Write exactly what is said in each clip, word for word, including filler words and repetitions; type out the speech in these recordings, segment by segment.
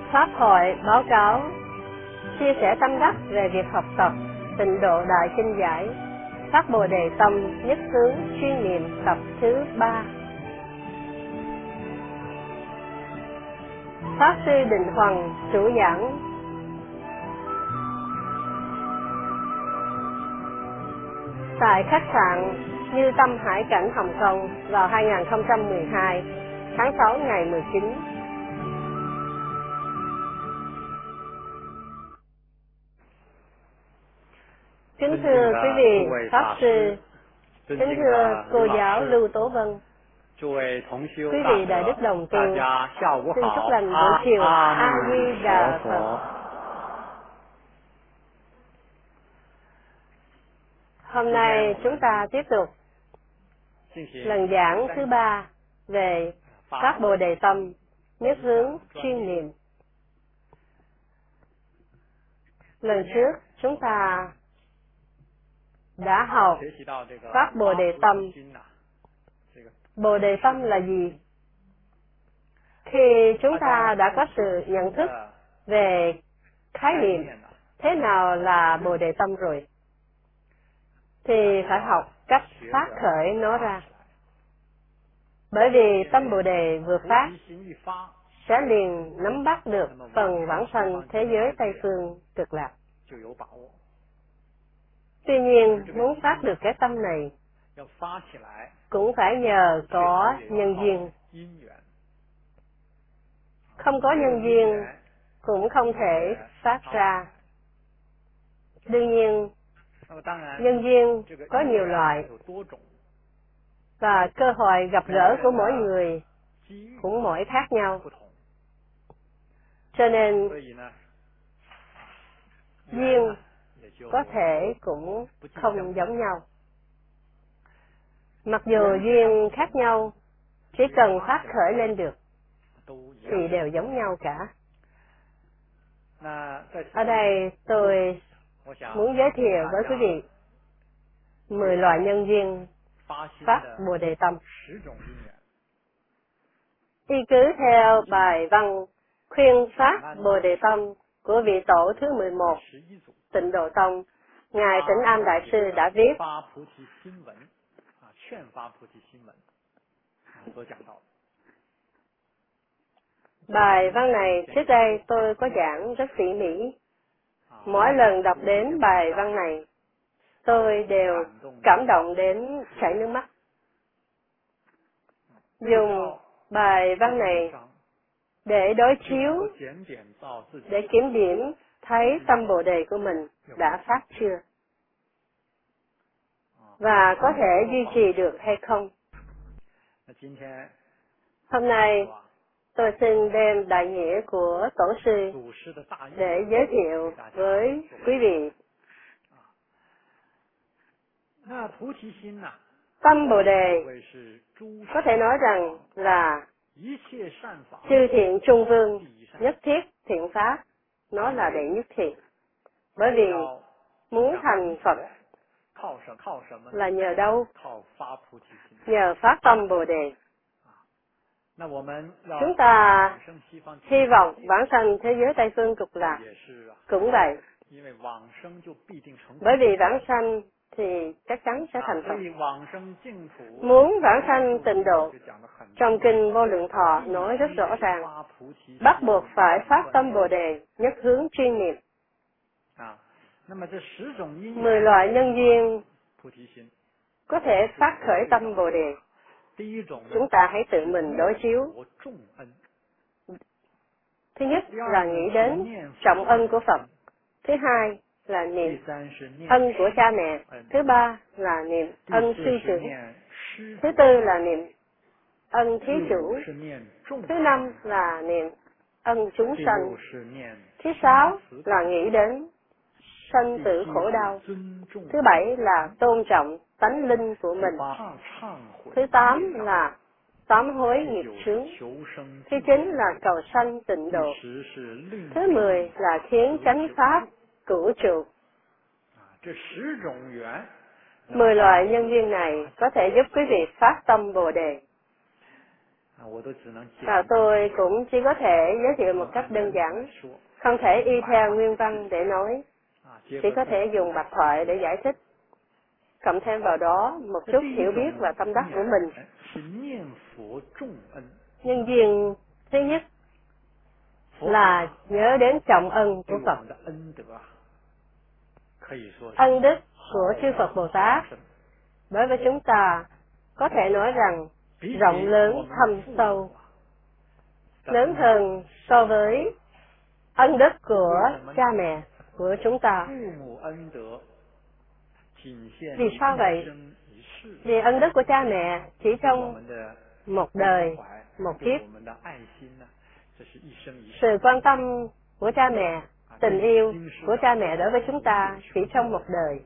Pháp hội báo cáo chia sẻ tâm đắc về việc học tập Tịnh độ Đại Kinh Giải, phát Bồ Đề Tâm nhất hướng chuyên niệm tập thứ ba. Pháp sư Định Hoằng chủ giảng. Tại khách sạn Như Tâm Hải Cảnh, Hồng Kông vào hai nghìn không trăm mười hai, tháng sáu ngày mười chín. Kính thưa quý vị Pháp sư, kính thưa cô giáo Lưu Tố Vân, quý vị Đại Đức Đồng Tu, xin chúc lành buổi chiều. A Di Đà Phật. Hôm nay chúng ta tiếp tục lần giảng thứ ba về Pháp Bồ Đề Tâm nhất hướng chuyên niệm. Lần trước chúng ta đã học Pháp Bồ Đề Tâm. Bồ Đề Tâm là gì? Khi chúng ta đã có sự nhận thức về khái niệm thế nào là Bồ Đề Tâm rồi, thì phải học cách phát khởi nó ra. Bởi vì tâm Bồ Đề vừa phát sẽ liền nắm bắt được phần vãng sanh thế giới Tây Phương Cực Lạc. Tuy nhiên, muốn phát được cái tâm này cũng phải nhờ có nhân duyên. Không có nhân duyên cũng không thể phát ra. Đương nhiên, nhân duyên có nhiều loại, và cơ hội gặp gỡ của mỗi người cũng mỗi khác nhau. Cho nên, duyên có thể cũng không giống nhau. Mặc dù duyên khác nhau, chỉ cần phát khởi lên được thì đều giống nhau cả. Ở đây tôi muốn giới thiệu với quý vị mười loại nhân duyên phát Bồ Đề Tâm. Y cứ theo bài văn khuyên phát Bồ Đề Tâm của vị tổ thứ mười một Tịnh Độ Tông, Ngài Tĩnh An Đại Sư đã viết. Bài văn này trước đây tôi có giảng rất tỉ mỉ. Mỗi lần đọc đến bài văn này, tôi đều cảm động đến chảy nước mắt. Dùng bài văn này để đối chiếu, để kiểm điểm thấy tâm Bồ Đề của mình đã phát chưa, và có thể duy trì được hay không. Hôm nay, tôi xin đem đại nghĩa của Tổ sư để giới thiệu với quý vị. Tâm Bồ Đề có thể nói rằng là chư thiện trung vương, nhất thiết thiện pháp, nó là đệ nhất thiện. Bởi vì muốn thành Phật là nhờ đâu? Nhờ phát tâm Bồ Đề. Chúng ta hy vọng vãng sanh thế giới Tây Phương Cực Lạc cũng vậy. Bởi vì vãng sanh thì chắc chắn sẽ thành Phật. Muốn vãng sanh tịnh độ, trong kinh Vô Lượng Thọ nói rất rõ ràng, bắt buộc phải phát tâm Bồ Đề nhất hướng chuyên niệm. Mười loại nhân duyên có thể phát khởi tâm Bồ Đề. Chúng ta hãy tự mình đối chiếu. Thứ nhất là nghĩ đến trọng ân của Phật. Thứ hai là niệm ân của cha mẹ. Thứ ba là niệm ân sư trưởng. Thứ tư là niệm ân thí chủ. Thứ năm là niệm ân chúng sanh. Thứ sáu là nghĩ đến sanh tử khổ đau. Thứ bảy là tôn trọng tánh linh của mình. Thứ tám là sám hối nghiệp chướng. Thứ chín là cầu sanh tịnh độ. Thứ mười là khiến chánh pháp cửu trụ. Mười loại nhân duyên này có thể giúp quý vị phát tâm Bồ Đề. Và tôi cũng chỉ có thể giới thiệu một cách đơn giản, không thể y theo nguyên văn để nói, chỉ có thể dùng bạch thoại để giải thích, cộng thêm vào đó một chút hiểu biết và tâm đắc của mình. Nhân duyên thứ nhất là nhớ đến trọng ân của Phật. Ân đức của chư Phật Bồ Tát đối với chúng ta có thể nói rằng rộng lớn thâm sâu, lớn hơn so với ân đức của cha mẹ của chúng ta. Vì sao vậy? Vì ân đức của cha mẹ chỉ trong một đời, một kiếp. Sự quan tâm của cha mẹ, tình yêu của cha mẹ đối với chúng ta chỉ trong một đời.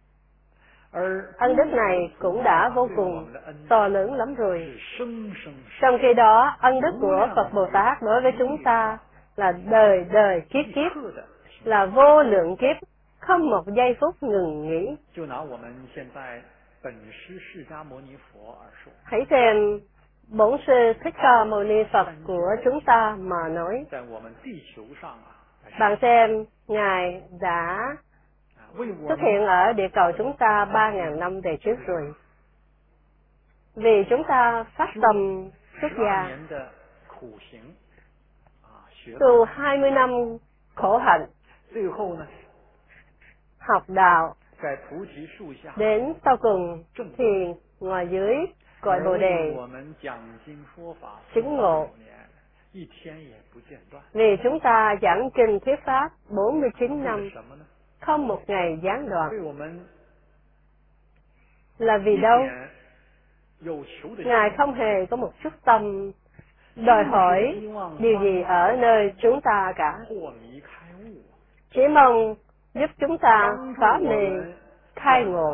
Ân đức này cũng đã vô cùng to lớn lắm rồi. Trong khi đó, ân đức của Phật Bồ Tát đối với chúng ta là đời đời kiếp kiếp, là vô lượng kiếp, không một giây phút ngừng nghỉ. Hãy xem Bổn Sư Thích Ca Mâu Ni Phật của chúng ta mà nói. Bạn xem, Ngài đã xuất hiện ở địa cầu chúng ta ba ngàn năm về trước rồi. Vì chúng ta phát tâm xuất gia, tu hai mươi năm khổ hạnh, học đạo, đến sau cùng thì ngồi dưới cội Bồ Đề chứng ngộ. Vì chúng ta giảng kinh thuyết pháp bốn mươi chín năm, không một ngày gián đoạn. Là vì đâu? Ngài không hề có một chút tâm đòi hỏi điều gì ở nơi chúng ta cả. Chỉ mong giúp chúng ta phá mê khai ngộ,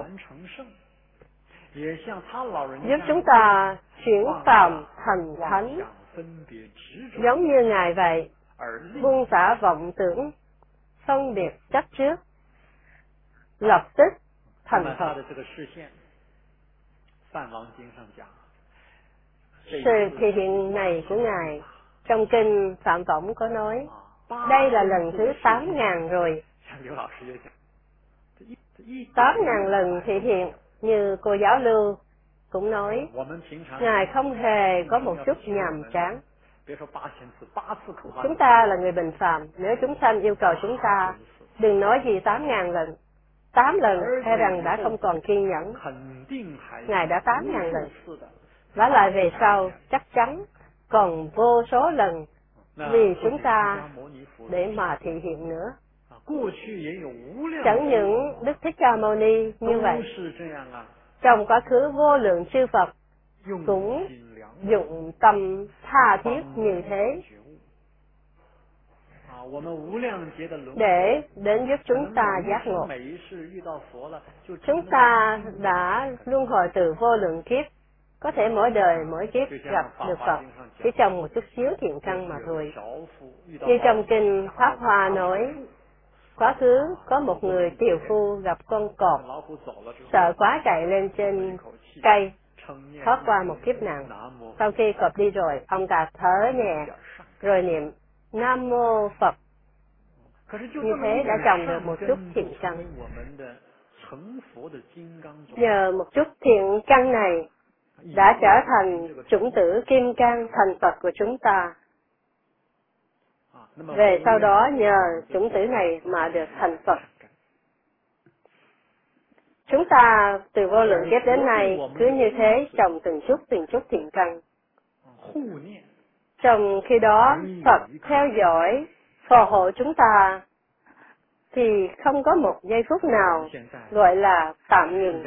giúp chúng ta chuyển phàm thành thánh, giống như Ngài vậy, buông xả vọng tưởng, phân biệt chấp trước, lập tức thành Phật. Sự thể hiện này của Ngài trong kinh Phạm Võng có nói, đây là lần thứ tám ngàn rồi. Tám ngàn lần thể hiện, như cô giáo Lưu cũng nói, Ngài không hề có một chút nhàm chán. Chúng ta là người bình phàm, nếu chúng sanh yêu cầu chúng ta, đừng nói gì tám ngàn lần. Tám lần, hay rằng đã không còn kiên nhẫn. Ngài đã tám ngàn lần. Và lại về sau, chắc chắn còn vô số lần vì chúng ta để mà thể hiện nữa. Chẳng những Đức Thích Ca Mâu Ni như vậy, trong quá khứ vô lượng chư Phật cũng dụng tâm tha thiết như thế để đến giúp chúng ta giác ngộ. Chúng ta đã luân hồi từ vô lượng kiếp, có thể mỗi đời mỗi kiếp gặp được Phật chỉ trong một chút xíu thiện căn mà thôi. Như trong kinh Pháp Hoa nói, quá khứ có một người tiều phu gặp con cọp, sợ quá chạy lên trên cây, thoát qua một kiếp nạn. Sau khi cọp đi rồi, ông ta thở nhẹ, rồi niệm Nam Mô Phật. Như thế đã trồng được một chút thiện căn. Nhờ một chút thiện căn này đã trở thành chủng tử kim cang thành Phật của chúng ta. Về sau đó nhờ chủng tử này mà được thành Phật. Chúng ta từ vô lượng kiếp đến nay cứ như thế trồng từng chút từng chút thiện căn. Trong khi đó Phật theo dõi phò hộ chúng ta thì không có một giây phút nào gọi là tạm ngừng.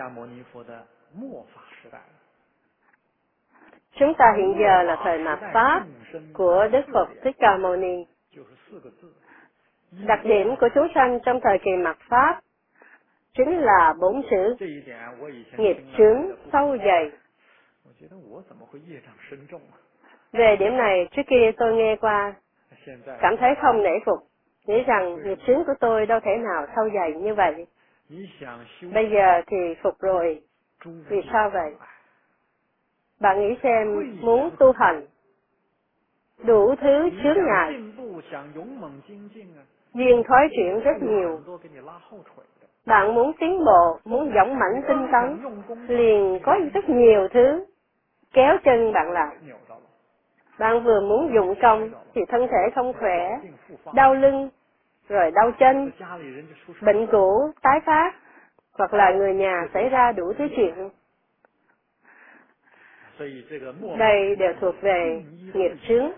Chúng ta hiện giờ là thời mạt Pháp của Đức Phật Thích Ca Mâu Ni. Đặc điểm của chúng sanh trong thời kỳ mạt Pháp chính là bốn chữ nghiệp chướng sâu dày. Về điểm này, trước kia tôi nghe qua, cảm thấy không nể phục, nghĩ rằng nghiệp chướng của tôi đâu thể nào sâu dày như vậy. Bây giờ thì phục rồi. Vì sao vậy? Bạn nghĩ xem, muốn tu hành, đủ thứ chướng ngại, duyên thói chuyện rất nhiều. Bạn muốn tiến bộ, muốn dũng mãnh tinh tấn, liền có rất nhiều thứ kéo chân bạn lại. Bạn vừa muốn dụng công thì thân thể không khỏe, đau lưng, rồi đau chân, bệnh cũ tái phát, hoặc là người nhà xảy ra đủ thứ chuyện. Đây đều thuộc về nghiệp chướng.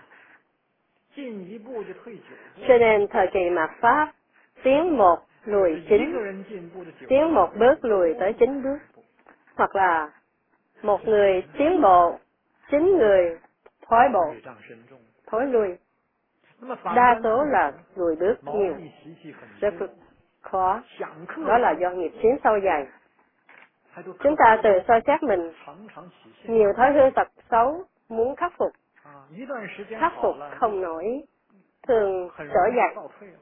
Cho nên thời kỳ mạt Pháp, tiến một lùi chín, tiến một bước lùi tới chín bước. Hoặc là một người tiến bộ, chín người thối bộ, thối lui. Đa số là lùi bước nhiều, rất khó. Đó là do nghiệp chướng sâu dày. Chúng ta tự soi xét mình, nhiều thói hư tật xấu muốn khắc phục, khắc phục không nổi, thường trở dậy.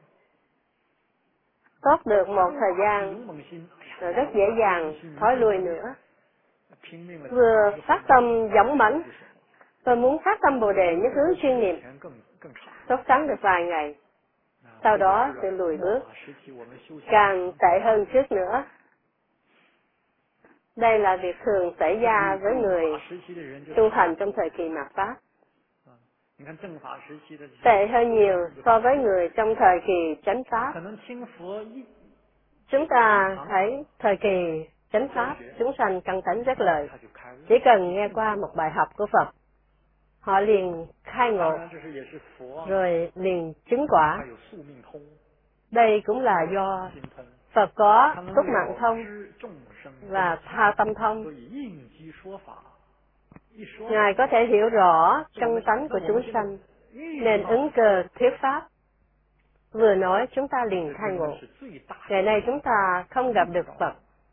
Tốt được một thời gian, rồi rất dễ dàng thói lui nữa. Vừa phát tâm dũng mãnh, tôi muốn phát tâm Bồ Đề nhất hướng chuyên niệm, tốt sáng được vài ngày, sau đó sẽ lùi bước, càng tệ hơn trước nữa. Đây là việc thường xảy ra với người tu hành trong thời kỳ mạt Pháp. Tệ hơn nhiều so với người trong thời kỳ chánh Pháp. Chúng ta thấy thời kỳ chánh Pháp, chúng sanh căn tánh rất lợi. Chỉ cần nghe qua một bài học của Phật, họ liền khai ngộ, rồi liền chứng quả. Đây cũng là do Phật có túc mạng thông và tha tâm thông. Ngài có thể hiểu rõ căn tánh của chúng sanh, nên ứng cơ thuyết pháp. Vừa nói chúng ta liền khai ngộ. Ngày nay chúng ta không gặp được Phật.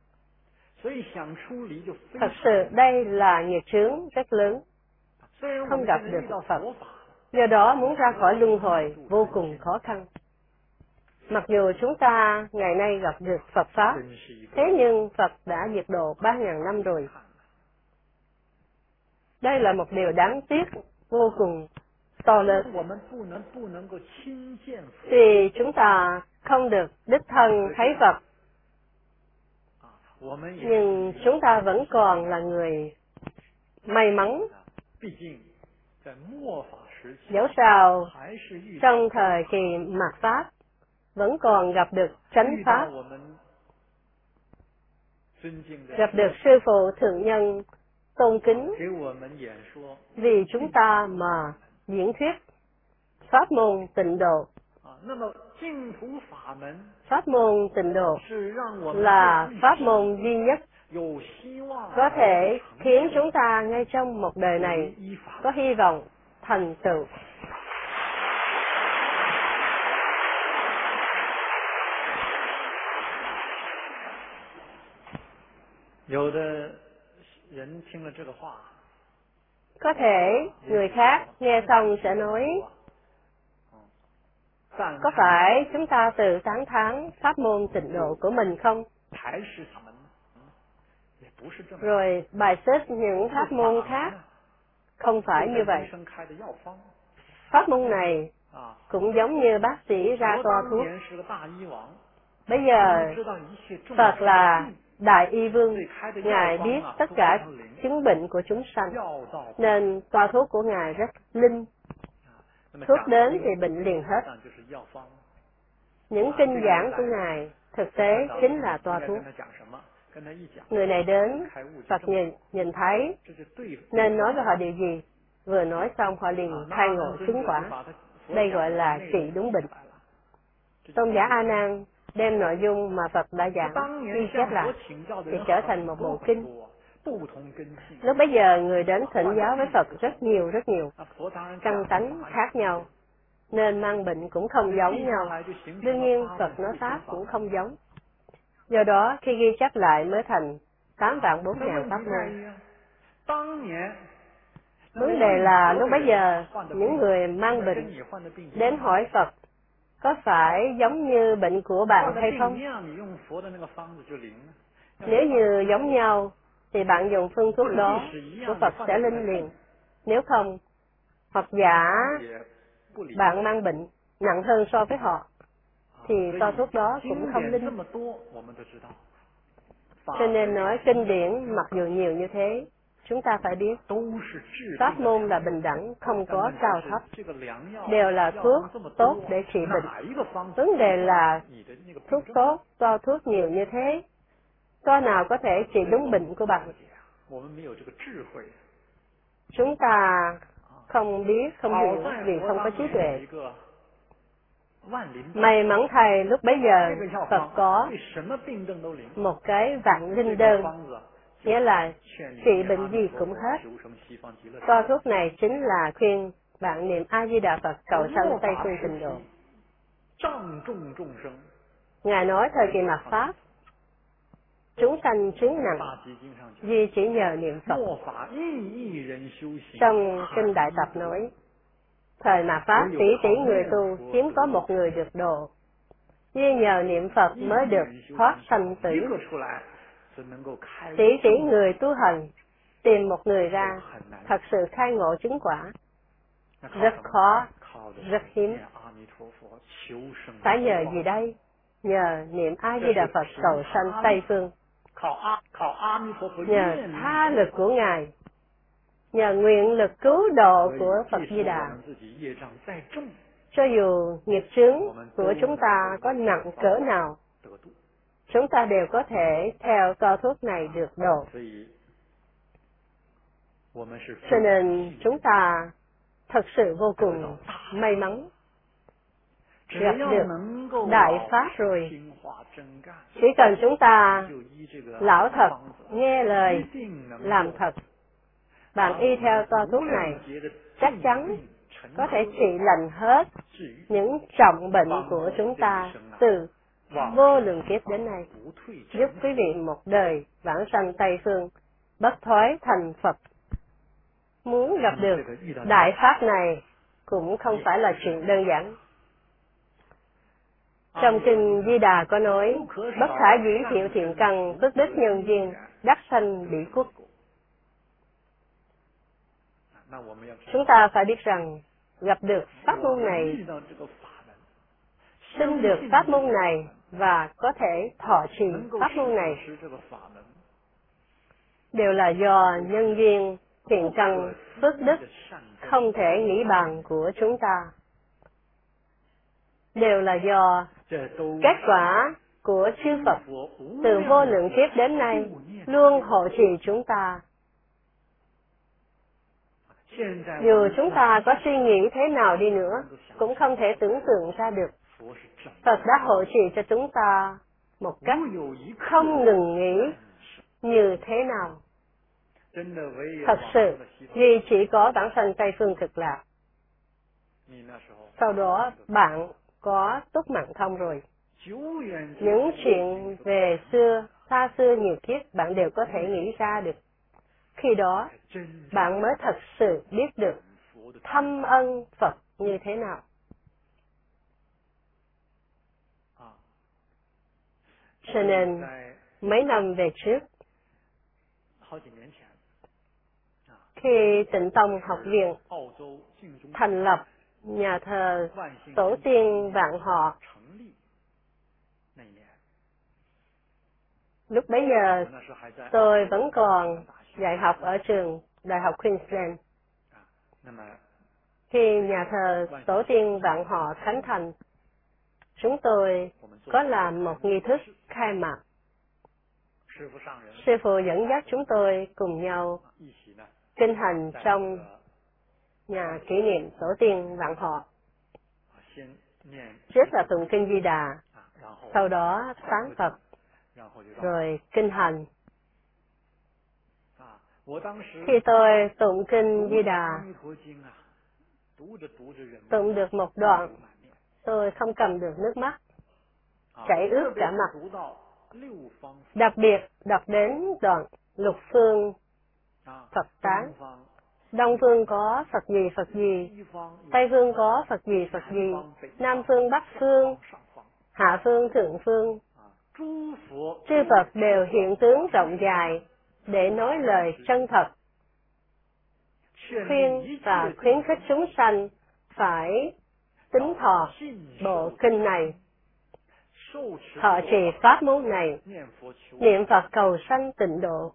Thật sự đây là nghiệp chướng rất lớn, không gặp được Phật. Do đó muốn ra khỏi luân hồi vô cùng khó khăn. Mặc dù chúng ta ngày nay gặp được Phật Pháp, thế nhưng Phật đã diệt độ ba ngàn năm rồi. Đây là một điều đáng tiếc, vô cùng to lớn. Vì chúng ta không được đích thân thấy Phật, nhưng chúng ta vẫn còn là người may mắn. Dẫu sao, trong thời kỳ mạt Pháp, vẫn còn gặp được chánh Pháp, gặp được sư phụ thượng nhân tôn kính, vì chúng ta mà diễn thuyết pháp môn tịnh độ. Pháp môn tịnh độ là pháp môn duy nhất có thể khiến chúng ta ngay trong một đời này có hy vọng thành tựu. Có thể người khác nghe xong sẽ nói, có phải chúng ta tự tán thán pháp môn tịnh độ của mình không? Rồi bài xích những pháp môn khác. Không phải như vậy. Pháp môn này cũng giống như bác sĩ ra toa thuốc. Bây giờ Phật là Đại Y Vương, Ngài biết tất cả chứng bệnh của chúng sanh, nên toa thuốc của Ngài rất linh. Thuốc đến thì bệnh liền hết. Những kinh giảng của Ngài thực tế chính là toa thuốc. Người này đến, Phật nhìn, nhìn thấy, nên nói với họ điều gì? Vừa nói xong họ liền khai ngộ chứng quả. Đây gọi là trị đúng bệnh. Tôn giả A Nan đem nội dung mà Phật đã giảng ghi chép lại thì trở thành một bộ kinh. Lúc bấy giờ người đến thỉnh giáo với Phật rất nhiều rất nhiều, căn tánh khác nhau, nên mang bệnh cũng không giống nhau. Đương nhiên Phật nói pháp cũng không giống. Do đó khi ghi chép lại mới thành tám vạn bốn ngàn pháp môn. Vấn đề là lúc bấy giờ những người mang bệnh đến hỏi Phật, có phải giống như bệnh của bạn hay không? Nếu như giống nhau thì bạn dùng phương thuốc đó của Phật sẽ linh liền. Nếu không, hoặc giả bạn mang bệnh nặng hơn so với họ, thì toa thuốc đó cũng không linh. Cho nên nói kinh điển mặc dù nhiều như thế, chúng ta phải biết pháp môn là bình đẳng, không có cao thấp, đều là thuốc tốt để trị bệnh. Vấn đề là thuốc tốt, toa thuốc nhiều như thế, toa nào có thể trị đúng bệnh của bạn? Chúng ta không biết, không hiểu vì không có trí tuệ. May mắn thay lúc bấy giờ Phật có một cái vạn linh đơn, nghĩa là trị bệnh gì cũng hết. Toa thuốc này chính là khuyên bạn niệm A Di Đà Phật cầu sanh Tây Phương Tịnh Độ. Ngài nói thời kỳ mạt Pháp, chúng sanh chứng nặng, vì chỉ nhờ niệm Phật. Trong kinh Đại Tập nói, thời mạt Pháp tỷ tỷ người tu hiếm có một người được độ, vì nhờ niệm Phật mới được thoát sanh tử. Tỷ tỷ người tu hành tìm một người ra, thật sự khai ngộ chứng quả rất khó, rất hiếm. Phải nhờ gì đây? Nhờ niệm A Di Đà Phật cầu sanh Tây Phương, nhờ tha lực của Ngài, nhờ nguyện lực cứu độ của Phật Di Đà. Cho dù nghiệp chướng của chúng ta có nặng cỡ nào, chúng ta đều có thể theo toa thuốc này được độ. Cho nên chúng ta thật sự vô cùng may mắn gặp được Đại Pháp rồi. Chỉ cần chúng ta lão thật, nghe lời, làm thật, bạn y theo toa thuốc này, chắc chắn có thể trị lành hết những trọng bệnh của chúng ta từ vô lượng kiếp đến nay, giúp quý vị một đời vãng sanh Tây Phương, bất thoái thành Phật. Muốn gặp được Đại Pháp này cũng không phải là chuyện đơn giản. Trong kinh Di Đà có nói, bất khả dĩ thiệu thiện căn, phước đức nhân duyên, đắc sanh bỉ quốc. Chúng ta phải biết rằng, gặp được pháp môn này, sinh được pháp môn này và có thể thọ trì pháp môn này, đều là do nhân duyên, thiện căn, phước đức không thể nghĩ bàn của chúng ta. Đều là do kết quả của chư Phật từ vô lượng kiếp đến nay luôn hộ trì chúng ta. Dù chúng ta có suy nghĩ thế nào đi nữa, cũng không thể tưởng tượng ra được Phật đã hộ trì cho chúng ta một cách không ngừng nghỉ như thế nào. Thật sự, vì chỉ có vãng sanh Tây Phương Cực Lạc. Sau đó, bạn có túc mạng thông rồi. Những chuyện về xưa, xa xưa nhiều kiếp, bạn đều có thể nghĩ ra được. Khi đó, bạn mới thật sự biết được thâm ân Phật như thế nào. Cho nên, mấy năm về trước, khi Tịnh Tông Học viện thành lập nhà thờ Tổ tiên Vạn Họ, lúc bấy giờ tôi vẫn còn dạy học ở trường Đại học Queensland. Khi nhà thờ Tổ tiên Vạn Họ khánh thành, chúng tôi có làm một nghi thức khai mạc. Sư phụ dẫn dắt chúng tôi cùng nhau kinh hành trong nhà kỷ niệm Tổ tiên Vạn Họ. Trước là tụng kinh Di Đà, sau đó tán Phật, rồi kinh hành. Khi tôi tụng kinh Di Đà, tụng được một đoạn, tôi không cầm được nước mắt, chảy ướt cả mặt. Đặc biệt đọc đến đoạn lục phương Phật tán. Đông phương có Phật gì Phật gì, Tây phương có Phật gì Phật gì, Nam phương Bắc phương, Hạ phương Thượng phương. Chư Phật đều hiện tướng rộng dài để nói lời chân thật. khuyên và khuyến khích chúng sanh phải tín thọ bộ kinh này, thọ trì pháp môn này, niệm Phật cầu sanh tịnh độ.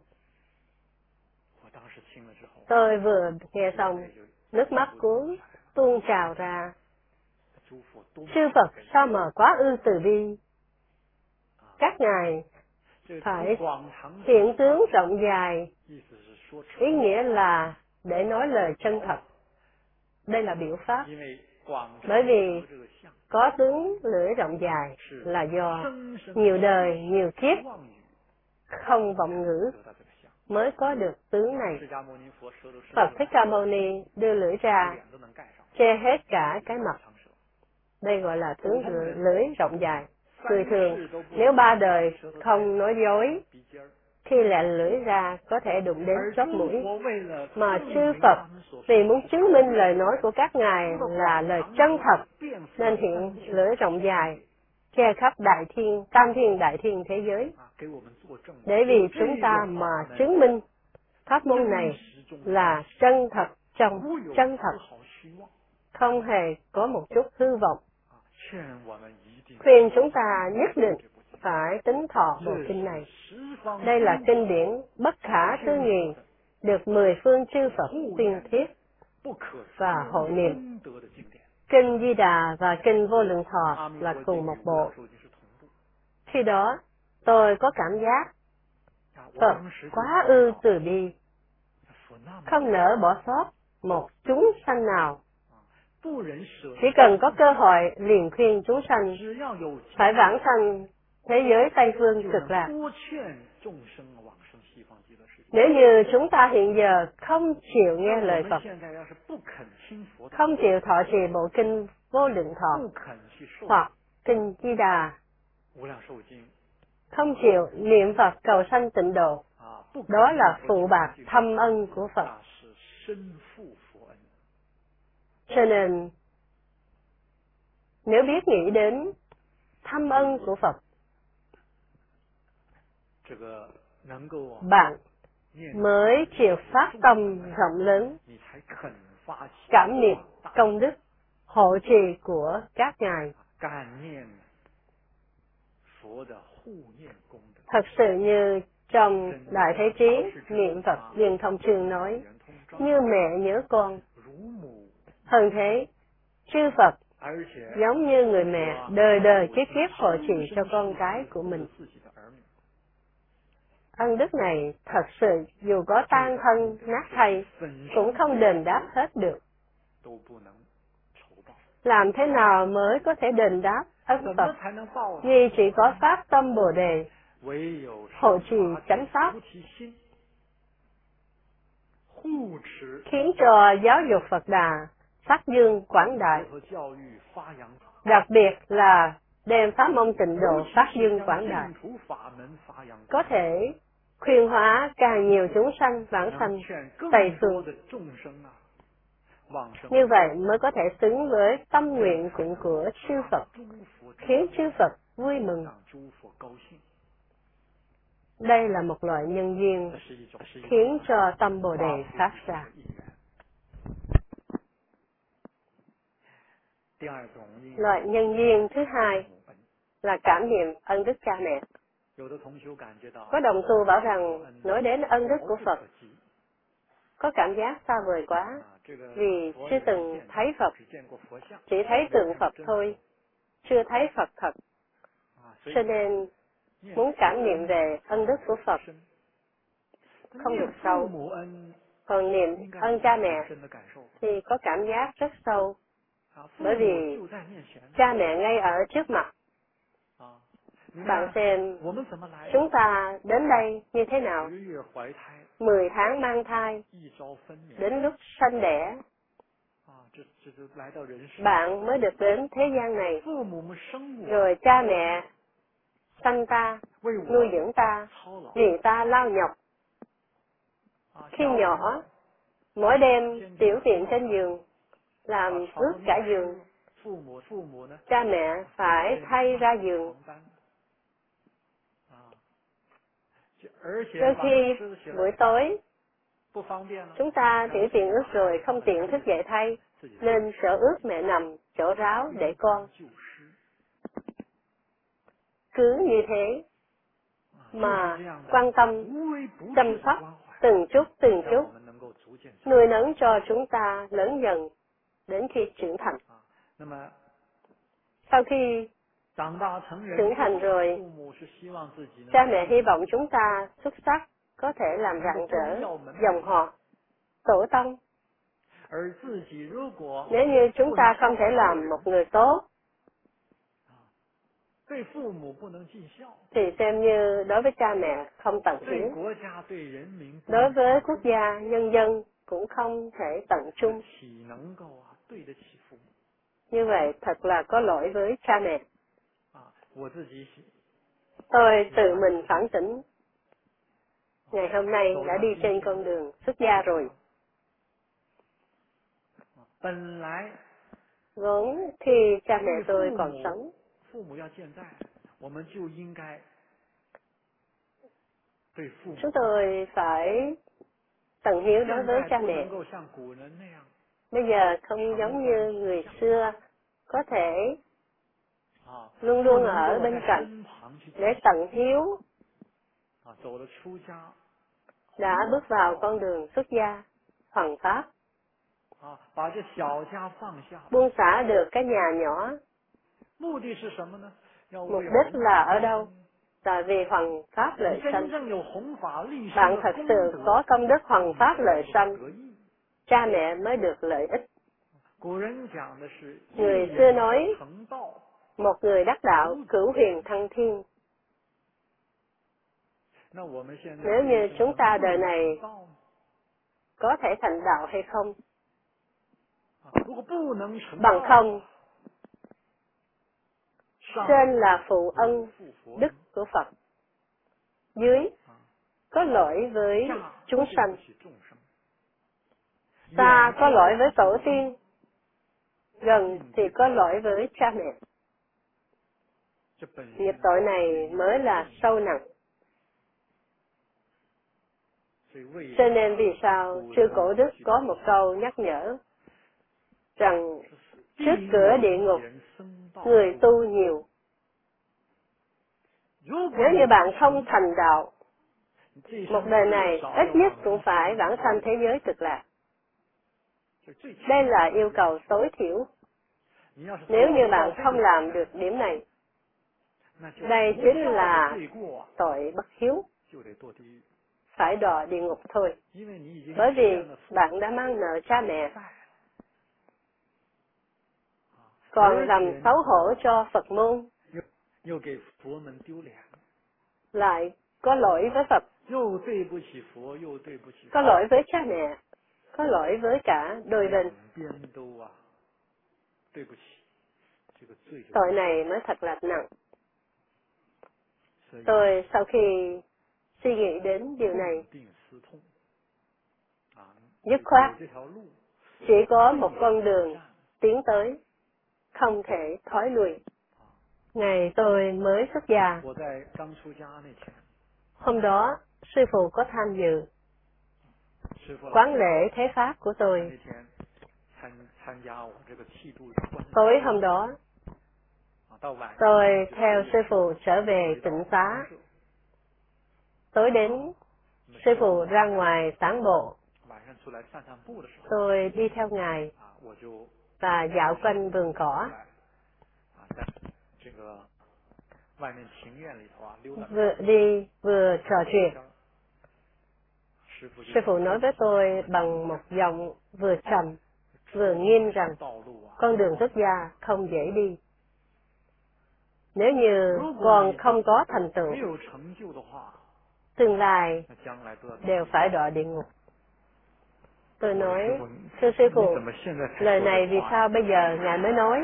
Tôi vừa nghe xong, nước mắt cuốn tuôn trào ra. Sư Phật sao mà quá ư từ bi. Các ngài phải hiện tướng rộng dài, ý nghĩa là để nói lời chân thật. Đây là biểu pháp. Bởi vì có tướng lưỡi rộng dài là do nhiều đời, nhiều kiếp không vọng ngữ mới có được tướng này. Phật Thích Ca Mâu Ni đưa lưỡi ra, che hết cả cái mặt. Đây gọi là tướng lưỡi, lưỡi rộng dài. Người thường, nếu ba đời không nói dối, khi lẹ lưỡi ra có thể đụng đến chóp mũi. Mà sư Phật vì muốn chứng minh lời nói của các ngài là lời chân thật, nên hiện lưỡi rộng dài, che khắp đại thiên, tam thiên đại thiên thế giới. Để vì chúng ta mà chứng minh pháp môn này là chân thật trong chân thật, không hề có một chút hư vọng. Khuyên chúng ta nhất định phải tín thọ bộ kinh này. Đây là kinh điển bất khả tư nghị, được mười phương chư Phật tuyên thiết và hộ niệm. Kinh Di Đà và kinh Vô Lượng Thọ là cùng một bộ. Khi đó, tôi có cảm giác Phật quá ư từ bi, không nỡ bỏ sót một chúng sanh nào. Chỉ cần có cơ hội liền khuyên chúng sanh phải vãng sanh thế giới Tây Phương Cực Lạc. Nếu như chúng ta hiện giờ không chịu nghe lời Phật, không chịu thọ trì bộ kinh Vô Lượng Thọ hoặc kinh Di Đà, không chịu niệm Phật cầu sanh tịnh độ, đó là phụ bạc thâm ân của Phật. Cho nên, nếu biết nghĩ đến thâm ân của Phật, bạn mới chịu phát tâm rộng lớn, cảm niệm công đức hộ trì của các ngài. Thật sự như trong Đại Thế Chí niệm Phật Liên Thông Chương nói, như mẹ nhớ con. Hơn thế, chư Phật giống như người mẹ đời đời kiếp kiếp hộ trì cho con cái của mình. Ân đức này thật sự dù có tan thân nát thây cũng không đền đáp hết được. Làm thế nào mới có thể đền đáp ân Phật? Vì chỉ có phát tâm Bồ Đề, hộ trì chánh pháp, khiến cho giáo dục Phật Đà phát dương quảng đại, đặc biệt là đem pháp môn tịnh độ phát dương quảng đại, có thể khuyên hóa càng nhiều chúng sanh vãng sanh Tây Phương. Như vậy mới có thể xứng với tâm nguyện của, của chư Phật, khiến chư Phật vui mừng. Đây là một loại nhân duyên khiến cho tâm Bồ Đề phát ra. Loại nhân duyên thứ hai là cảm niệm ân đức cha mẹ. Có đồng tu bảo rằng nói đến ân đức của Phật có cảm giác xa vời quá, vì chưa từng thấy Phật, chỉ thấy tượng Phật thôi, chưa thấy Phật thật. Cho nên muốn cảm niệm về ân đức của Phật không được sâu. Còn niệm ân cha mẹ thì có cảm giác rất sâu, bởi vì cha mẹ ngay ở trước mặt. Bạn xem, chúng ta đến đây như thế nào? Mười tháng mang thai, đến lúc sanh đẻ, bạn mới được đến thế gian này. Rồi cha mẹ sanh ta, nuôi dưỡng ta, vì ta lao nhọc. Khi nhỏ, mỗi đêm tiểu tiện trên giường, làm ướt cả giường. Cha mẹ phải thay ra giường. Đôi khi buổi tối Chúng ta tiểu tiền ước rồi không tiện thức dậy thay, nên sợ ước mẹ nằm chỗ ráo để con. Cứ như thế mà quan tâm, chăm sóc từng chút từng chút, nuôi nấng cho chúng ta lớn dần đến khi trưởng thành. Sau khi trưởng thành rồi, cha mẹ hy vọng chúng ta xuất sắc, có thể làm rạng rỡ dòng họ, tổ tông. Nếu như chúng ta không thể làm một người tốt, thì xem như đối với cha mẹ không tận hiếu, đối với quốc gia, nhân dân cũng không thể tận trung. Như vậy thật là có lỗi với cha mẹ. Tôi tự mình phản tỉnh, ngày hôm nay đã đi trên con đường xuất gia rồi. Vốn khi cha mẹ tôi còn sống, chúng tôi phải tận hiếu đối với cha mẹ. Bây giờ không giống như người xưa, có thể luôn luôn ở bên cạnh để tận hiếu, đã bước vào con đường xuất gia, hoằng pháp, buông xả được cái nhà nhỏ. Mục đích là ở đâu? Là vì hoằng pháp lợi sanh. Bạn thật sự có công đức hoằng pháp lợi sanh, cha mẹ mới được lợi ích. Người xưa nói, một người đắc đạo, cửu huyền thăng thiên. Nếu như chúng ta đời này có thể thành đạo hay không? Bằng không, trên là phụ ân đức của Phật, dưới có lỗi với chúng sanh, xa có lỗi với tổ tiên, gần thì có lỗi với cha mẹ. Nghiệp tội này mới là sâu nặng. Cho nên vì sao sư Cổ Đức có một câu nhắc nhở rằng trước cửa địa ngục người tu nhiều. Nếu như bạn không thành đạo, một đời này ít nhất cũng phải vãng sanh thế giới cực lạc. Đây là yêu cầu tối thiểu. Nếu như bạn không làm được điểm này, đây chính là tội bất hiếu, phải đọa địa ngục thôi. Bởi vì bạn đã mang nợ cha mẹ, còn làm xấu hổ cho Phật môn, lại có lỗi với Phật, có lỗi với cha mẹ, có lỗi với cả đôi bên. Tội này mới thật là nặng. Tôi sau khi suy nghĩ đến điều này, dứt khoát chỉ có một con đường tiến tới, không thể thối lùi. Ngày tôi mới xuất gia, hôm đó sư phụ có tham dự quán lễ thế pháp của tôi. Tối hôm đó, tôi theo sư phụ trở về tịnh xá. Tối đến, sư phụ ra ngoài tản bộ. Tôi đi theo ngài và dạo quanh vườn cỏ. Vừa đi vừa trò chuyện. Sư phụ nói với tôi bằng một giọng vừa trầm vừa nghiêm rằng con đường xuất gia không dễ đi. Nếu như con không có thành tựu, tương lai đều phải đọa địa ngục. Tôi nói, thưa sư phụ, lời này vì sao bây giờ ngài mới nói?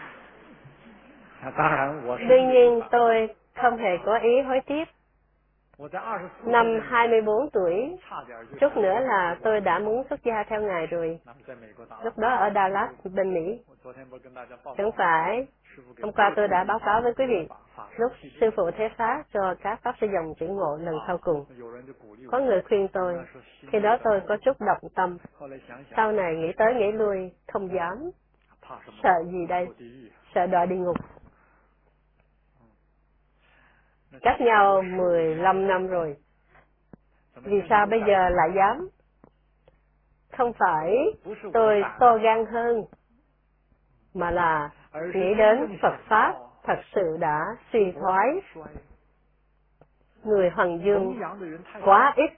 Đương nhiên tôi không hề có ý hối tiếc. Năm hai mươi bốn tuổi, chút nữa là tôi đã muốn xuất gia theo Ngài rồi. Lúc đó ở Dallas, bên Mỹ. Chẳng phải, hôm qua tôi đã báo cáo với quý vị, lúc sư phụ Thế Pháp cho các Pháp Sư dòng chuyển ngộ lần sau cùng. Có người khuyên tôi, khi đó tôi có chút động tâm. Sau này nghĩ tới nghĩ lui, không dám. Sợ gì đây? Sợ đọa địa ngục. Cách nhau mười lăm năm rồi. Vì sao bây giờ lại dám? Không phải tôi to gan hơn, mà là nghĩ đến Phật Pháp thật sự đã suy thoái. Người Hoàng Dương quá ít.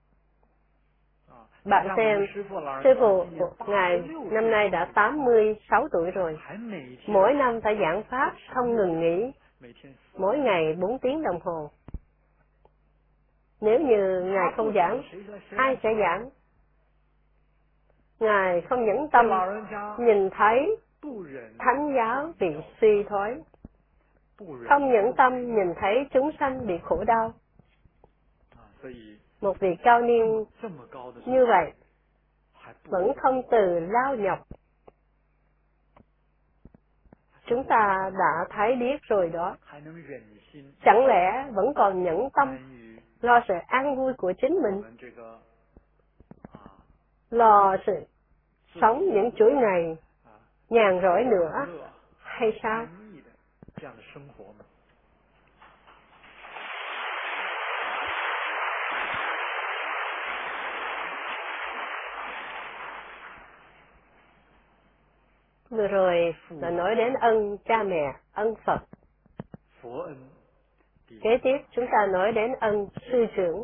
Bạn xem, sư phụ Ngài năm nay đã tám mươi sáu tuổi rồi. Mỗi năm phải giảng Pháp không ngừng nghỉ. Mỗi ngày bốn tiếng đồng hồ. Nếu như Ngài không giảng, ai sẽ giảng? Ngài không nhẫn tâm nhìn thấy thánh giáo bị suy thoái. Không nhẫn tâm nhìn thấy chúng sanh bị khổ đau. Một vị cao niên như vậy vẫn không từ lao nhọc. Chúng ta đã thấy biết rồi đó. Chẳng lẽ vẫn còn nhẫn tâm lo sự an vui của chính mình, lo sự sống những chuỗi ngày nhàn rỗi nữa hay sao? Vừa rồi là nói đến ân cha mẹ, ân Phật. Kế tiếp chúng ta nói đến ân sư trưởng.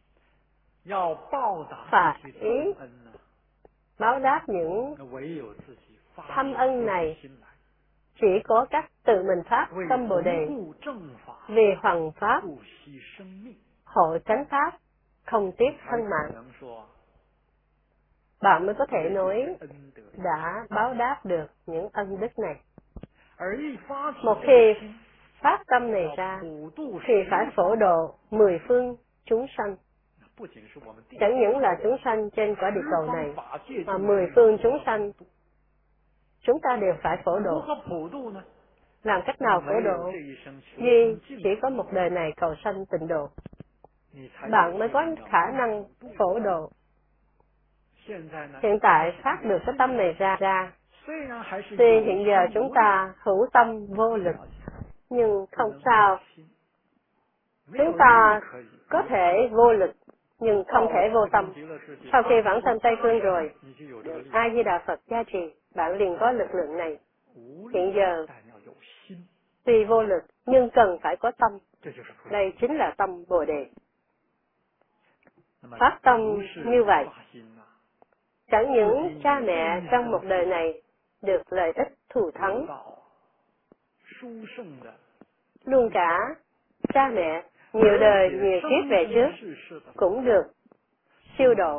Phải ý báo đáp những thâm ân này chỉ có cách tự mình phát tâm Bồ Đề, vì hoằng Pháp, hộ chánh Pháp, không tiếc thân mạng. Bạn mới có thể nói đã báo đáp được những ân đức này. Một khi phát tâm này ra, thì phải phổ độ mười phương chúng sanh. Chẳng những là chúng sanh trên quả địa cầu này, mà mười phương chúng sanh, chúng ta đều phải phổ độ. Làm cách nào phổ độ? Duy chỉ có một đời này cầu sanh tịnh độ, bạn mới có khả năng phổ độ. Hiện tại phát được cái tâm này ra ra, tuy hiện giờ chúng ta hữu tâm vô lực, nhưng không sao. Chúng ta có thể vô lực, nhưng không thể vô tâm. Sau khi vãng sanh Tây Phương rồi, A Di Đà Phật gia trì, bạn liền có lực lượng này. Hiện giờ, tuy vô lực, nhưng cần phải có tâm. Đây chính là tâm Bồ Đề. Phát tâm như vậy, chẳng những cha mẹ trong một đời này được lợi ích thù thắng, luôn cả cha mẹ nhiều đời nhiều kiếp về trước cũng được siêu độ.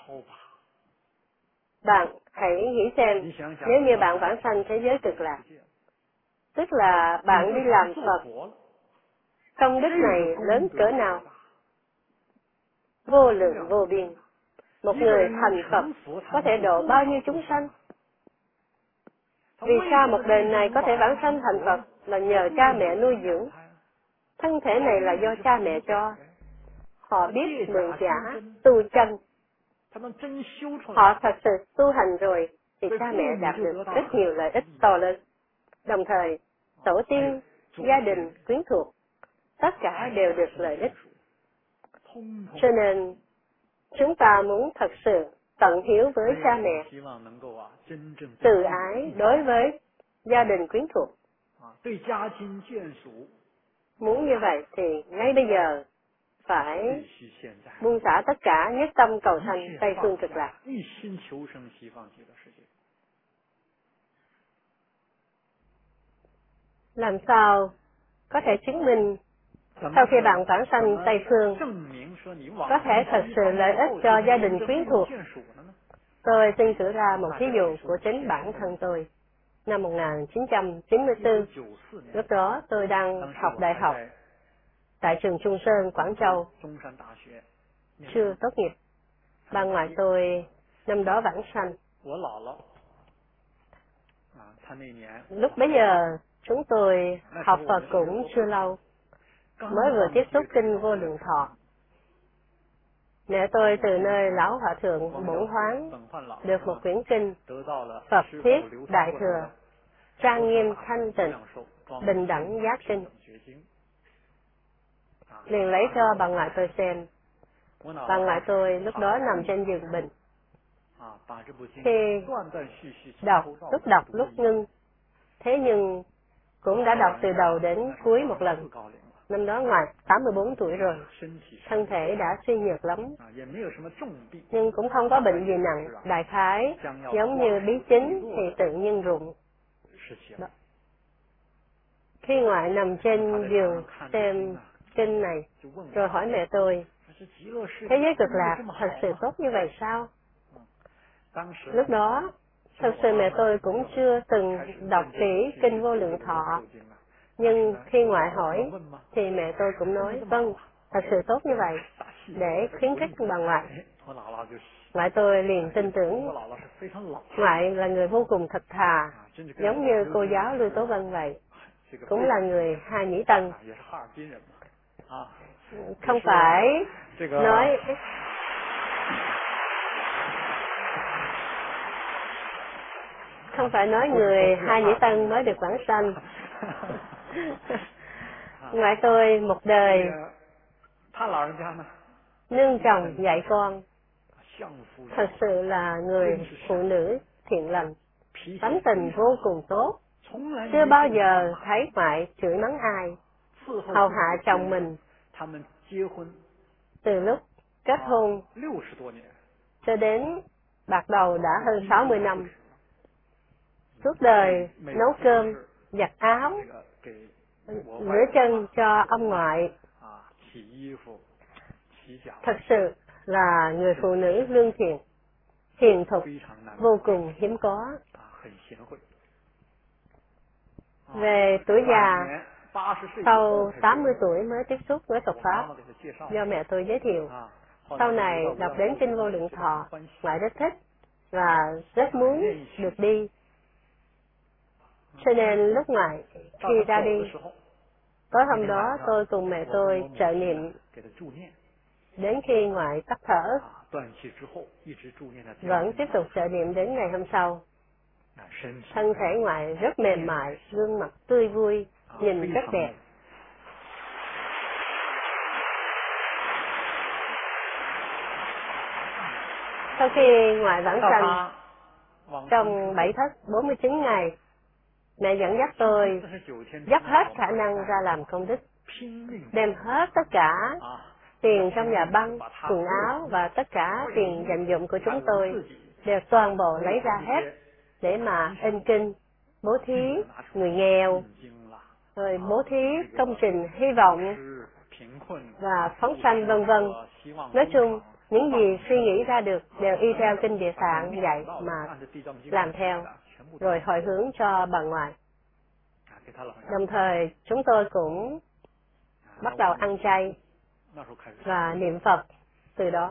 Bạn hãy nghĩ xem, nếu như bạn vãng sanh thế giới cực lạc, tức là bạn đi làm Phật, công đức này lớn cỡ nào? Vô lượng vô biên. Một người thành Phật có thể độ bao nhiêu chúng sanh? Vì sao một đời này có thể vãng sanh thành Phật là nhờ cha mẹ nuôi dưỡng. Thân thể này là do cha mẹ cho. Họ biết lượng giả, tu chân. Họ thật sự tu hành rồi thì cha mẹ đạt được rất nhiều lợi ích to lớn. Đồng thời, tổ tiên, gia đình, quyến thuộc, tất cả đều được lợi ích. Cho nên, chúng ta muốn thật sự tận hiếu với cha mẹ, từ ái đối với gia đình quyến thuộc. Muốn như vậy thì ngay bây giờ phải buông xả tất cả, nhất tâm cầu sanh Tây Phương Cực Lạc. Làm sao có thể chứng minh sau khi bạn vãng sanh Tây Phương có thể thật sự lợi ích cho gia đình quyến thuộc? Tôi xin cử ra một ví dụ của chính bản thân tôi. Năm một nghìn chín trăm chín mươi tư, lúc đó tôi đang học đại học. tại trường Trung Sơn, Quảng Châu, chưa tốt nghiệp. Bà ngoại tôi năm đó vãng sanh. Lúc bấy giờ chúng tôi học Phật cũng chưa lâu, mới vừa tiếp xúc kinh Vô Lượng Thọ. Mẹ tôi từ nơi lão hòa thượng Bổn Hoán được một quyển kinh Phật Thuyết Đại Thừa, trang nghiêm thanh tịnh, bình đẳng giác kinh, liền lấy cho bà ngoại tôi xem. Bà ngoại tôi lúc đó nằm trên giường bệnh. Khi đọc, lúc đọc lúc ngưng, thế nhưng cũng đã đọc từ đầu đến cuối một lần. Năm đó ngoại tám mươi bốn tuổi rồi, thân thể đã suy nhược lắm, nhưng cũng không có bệnh gì nặng, đại khái giống như bí chính thì tự nhiên rụng. Đó. Khi ngoại nằm trên giường xem kinh này, rồi hỏi mẹ tôi, thế giới cực lạc thật sự tốt như vậy sao? Lúc đó, thật sự mẹ tôi cũng chưa từng đọc kỹ kinh Vô Lượng Thọ, nhưng khi ngoại hỏi, thì mẹ tôi cũng nói, vâng, thật sự tốt như vậy, để khuyến khích bà ngoại. Ngoại tôi liền tin tưởng. Ngoại là người vô cùng thật thà, giống như cô giáo Lưu Tố Vân vậy, cũng là người Hà Nhĩ Tân. Không phải nói không phải nói người Hà Nhĩ Tân mới được vãng sanh. Ngoại tôi một đời nương chồng dạy con, thật sự là người phụ nữ thiện lành, tánh tình vô cùng tốt, chưa bao giờ thấy ngoại chửi mắng ai, hầu hạ chồng mình. Từ lúc kết hôn cho đến bạc đầu đã hơn sáu mươi năm, suốt đời nấu cơm, giặt áo, rửa chân cho ông ngoại. Thật sự là người phụ nữ lương thiện, hiền thục, vô cùng hiếm có. Về tuổi già, sau tám mươi tuổi mới tiếp xúc với Phật Pháp, do mẹ tôi giới thiệu. Sau này đọc đến kinh Vô Lượng Thọ, ngoại rất thích và rất muốn được đi. Cho nên lúc ngoại khi ra đi, tối hôm đó tôi cùng mẹ tôi trợ niệm đến khi ngoại tắt thở, vẫn tiếp tục trợ niệm đến ngày hôm sau. Thân thể ngoại rất mềm mại, gương mặt tươi vui, nhìn rất đẹp. Sau khi ngoại vãng sanh, trong bảy thất bốn mươi chín ngày, mẹ dẫn dắt tôi dốc hết khả năng ra làm công đức, đem hết tất cả tiền trong nhà băng, quần áo và tất cả tiền dành dụm của chúng tôi đều toàn bộ lấy ra hết để mà in kinh, bố thí người nghèo, rồi bố thí công trình hy vọng và phóng sanh vân vân. Nói chung, những gì suy nghĩ ra được đều y theo kinh Địa Tạng dạy mà làm theo, rồi hồi hướng cho bà ngoại. Đồng thời, chúng tôi cũng bắt đầu ăn chay và niệm Phật từ đó.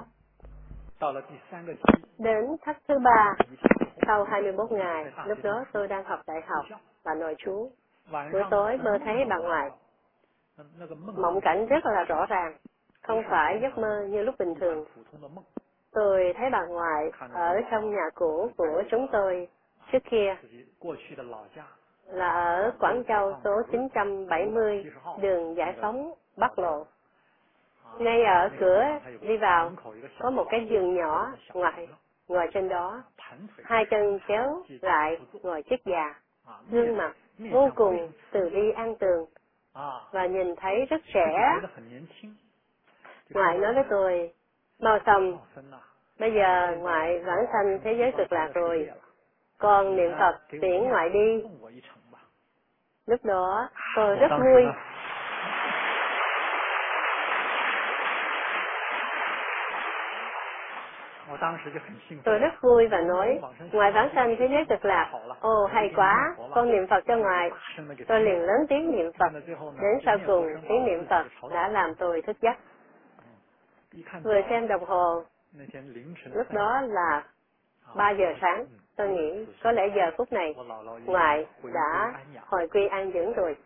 Đến thất thứ ba, sau hai mươi mốt ngày, lúc đó tôi đang học đại học và nội trú. Buổi tối mơ thấy bà ngoại. Mộng cảnh rất là rõ ràng, không phải giấc mơ như lúc bình thường. Tôi thấy bà ngoại ở trong nhà cũ của chúng tôi trước kia, là ở Quảng Châu số chín trăm bảy mươi, đường Giải Phóng, Bắc Lộ. Ngay ở cửa đi vào, có một cái giường nhỏ ngoại, ngồi trên đó, hai chân kéo lại, ngồi chết già, gương mặt vô cùng từ bi an tường, và nhìn thấy rất trẻ. Ngoại nói với tôi, Mao Sâm, bây giờ ngoại vãng sanh thế giới cực lạc rồi, con niệm Phật tiễn ngoại đi. Lúc đó tôi rất vui. Tôi rất vui và nói, Ngài vãng sanh thế giới cực lạc. Ồ, hay quá, con niệm Phật cho Ngài. Tôi liền lớn tiếng niệm Phật. Đến sau cùng, tiếng niệm Phật đã làm tôi thức giấc. Vừa xem đồng hồ, lúc đó là ba giờ sáng. Tôi nghĩ có lẽ giờ phút này, Ngài đã hồi quy an dưỡng rồi.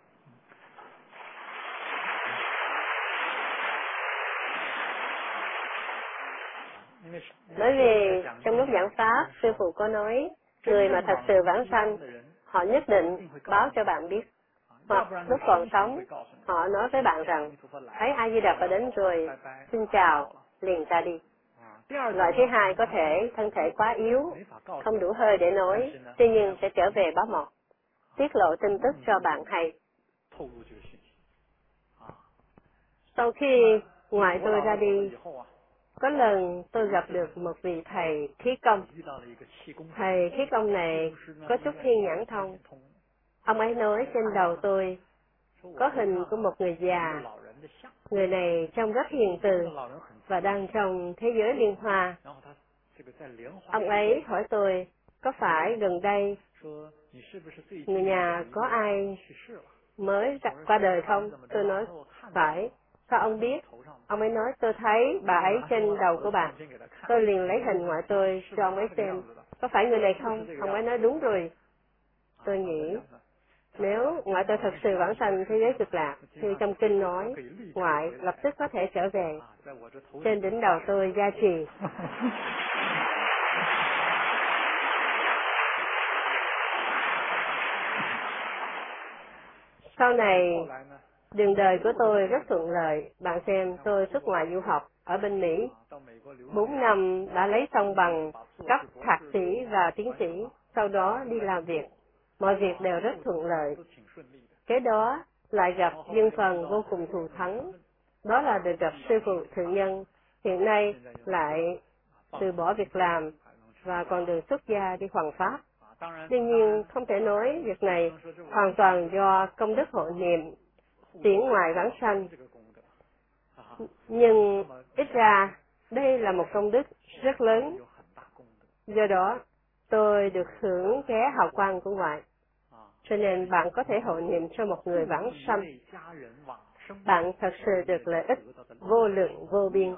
Bởi vì trong lúc giảng pháp, sư phụ có nói, người mà thật sự vãng sanh, họ nhất định báo cho bạn biết. Hoặc lúc còn sống, họ nói với bạn rằng, thấy A Di Đà Phật đến rồi, xin chào, liền ra đi. Loại thứ hai có thể thân thể quá yếu, không đủ hơi để nói, tuy nhiên sẽ trở về báo mộng, tiết lộ tin tức cho bạn hay. Sau khi ngoại tôi ra đi, có lần tôi gặp được một vị thầy khí công. Thầy khí công này có chút thiên nhãn thông. Ông ấy nói trên đầu tôi có hình của một người già. Người này trông rất hiền từ và đang trong thế giới liên hoa. Ông ấy hỏi tôi, có phải gần đây người nhà có ai mới qua đời không? Tôi nói, phải. Sao ông biết? Ông ấy nói, tôi thấy bà ấy trên đầu của bà. Tôi liền lấy hình ngoại tôi cho ông ấy xem. Có phải người này không? Ông ấy nói, đúng rồi. Tôi nghĩ, nếu ngoại tôi thật sự vãng sanh thế giới cực lạc, thì trong kinh nói, ngoại lập tức có thể trở về. Trên đỉnh đầu tôi gia trì. Sau này, đường đời của tôi rất thuận lợi. Bạn xem, tôi xuất ngoại du học ở bên Mỹ. Bốn năm đã lấy xong bằng cấp thạc sĩ và tiến sĩ, sau đó đi làm việc. Mọi việc đều rất thuận lợi. Kế đó lại gặp duyên phần vô cùng thù thắng. Đó là được gặp sư phụ thượng nhân. Hiện nay lại từ bỏ việc làm và còn đường xuất gia đi hoằng pháp. Tuy nhiên, không thể nói việc này hoàn toàn do công đức hộ niệm tiến ngoại vãng sanh. Nhưng ít ra, đây là một công đức rất lớn. Do đó, tôi được hưởng ké hào quang của ngoại. Cho nên bạn có thể hộ niệm cho một người vãng sanh. Bạn thật sự được lợi ích vô lượng vô biên.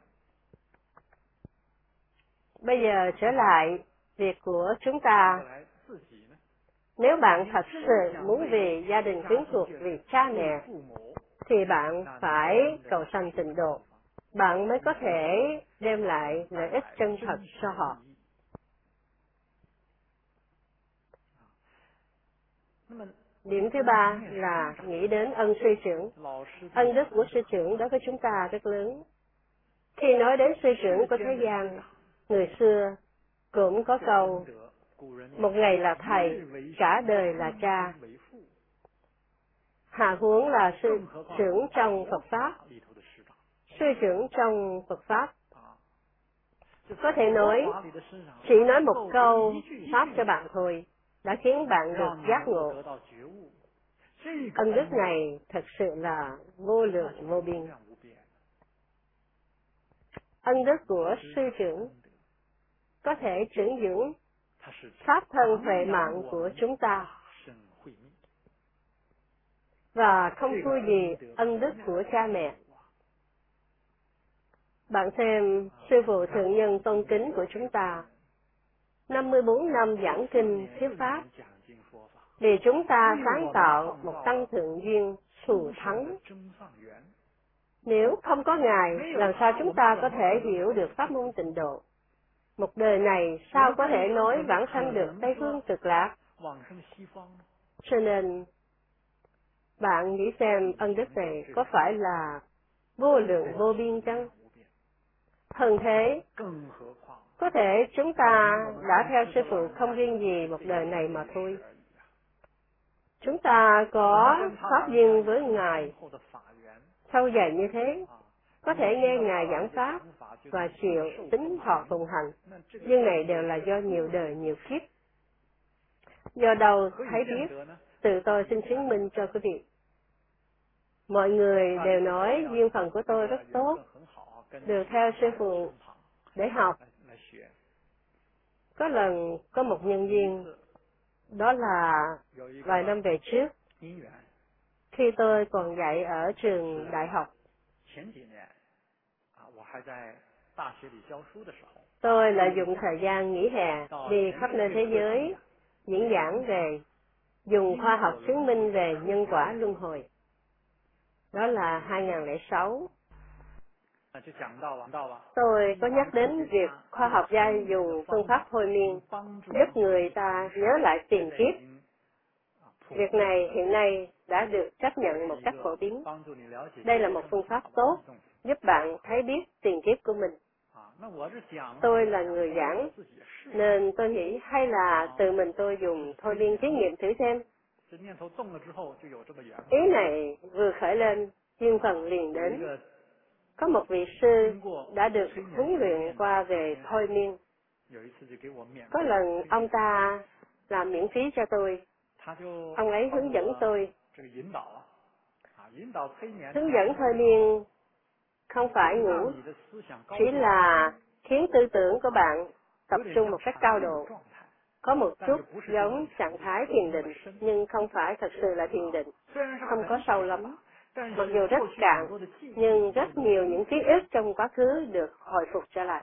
Bây giờ trở lại việc của chúng ta. Nếu bạn thật sự muốn vì gia đình quyến thuộc, vì cha mẹ, thì bạn phải cầu sanh tịnh độ. Bạn mới có thể đem lại lợi ích chân thật cho họ. Điểm thứ ba là nghĩ đến ân sư trưởng. Ân đức của sư trưởng đối với chúng ta rất lớn. Khi nói đến sư trưởng của thế gian, người xưa cũng có câu, một ngày là thầy, cả đời là cha. Hạ huống là sư trưởng trong Phật Pháp. Sư trưởng trong Phật Pháp có thể nói, chỉ nói một câu Pháp cho bạn thôi, đã khiến bạn được giác ngộ. Ân đức này thật sự là vô lượng vô biên. Ân đức của sư trưởng có thể trưởng dưỡng pháp thân huệ mạng của chúng ta, và không thua gì ân đức của cha mẹ. Bạn xem sư phụ thượng nhân tôn kính của chúng ta, năm mươi bốn năm giảng kinh thuyết pháp, vì chúng ta sáng tạo một tăng thượng duyên thù thắng. Nếu không có Ngài, làm sao chúng ta có thể hiểu được pháp môn tịnh độ? Một đời này sao có thể nói vãng sanh được Tây Phương cực lạc? Cho nên, bạn nghĩ xem ân đức này có phải là vô lượng vô biên chăng? Hơn thế, có thể chúng ta đã theo sư phụ không riêng gì một đời này mà thôi. Chúng ta có pháp duyên với Ngài sâu dày như thế, có thể nghe Ngài giảng pháp và chịu tính thọ phụng hành. Nhưng này đều là do nhiều đời nhiều kiếp. Do đâu thấy biết, tự tôi xin chứng minh cho quý vị. Mọi người đều nói duyên phần của tôi rất tốt, được theo sư phụ để học, Có lần có một nhân viên, đó là vài năm về trước, khi tôi còn dạy ở trường đại học. Tôi lợi dụng thời gian nghỉ hè đi khắp nơi thế giới diễn giảng về dùng khoa học chứng minh về nhân quả luân hồi. Đó là hai nghìn lẻ sáu. Tôi có nhắc đến việc khoa học gia dùng phương pháp thôi miên giúp người ta nhớ lại tiền kiếp. Việc này hiện nay đã được chấp nhận một cách phổ biến. Đây là một phương pháp tốt, giúp bạn thấy biết tiền kiếp của mình. Tôi là người giảng, nên tôi nghĩ hay là tự mình tôi dùng thôi miên thí nghiệm thử xem. Ý này vừa khởi lên, duyên phần liền đến. Có một vị sư đã được huấn luyện qua về thôi miên. Có lần ông ta làm miễn phí cho tôi. Ông ấy hướng dẫn tôi. Hướng dẫn thôi miên không phải ngủ, chỉ là khiến tư tưởng của bạn tập trung một cách cao độ. Có một chút giống trạng thái thiền định, nhưng không phải thật sự là thiền định, không có sâu lắm. Mặc dù rất cạn, nhưng rất nhiều những ký ức trong quá khứ được hồi phục trở lại.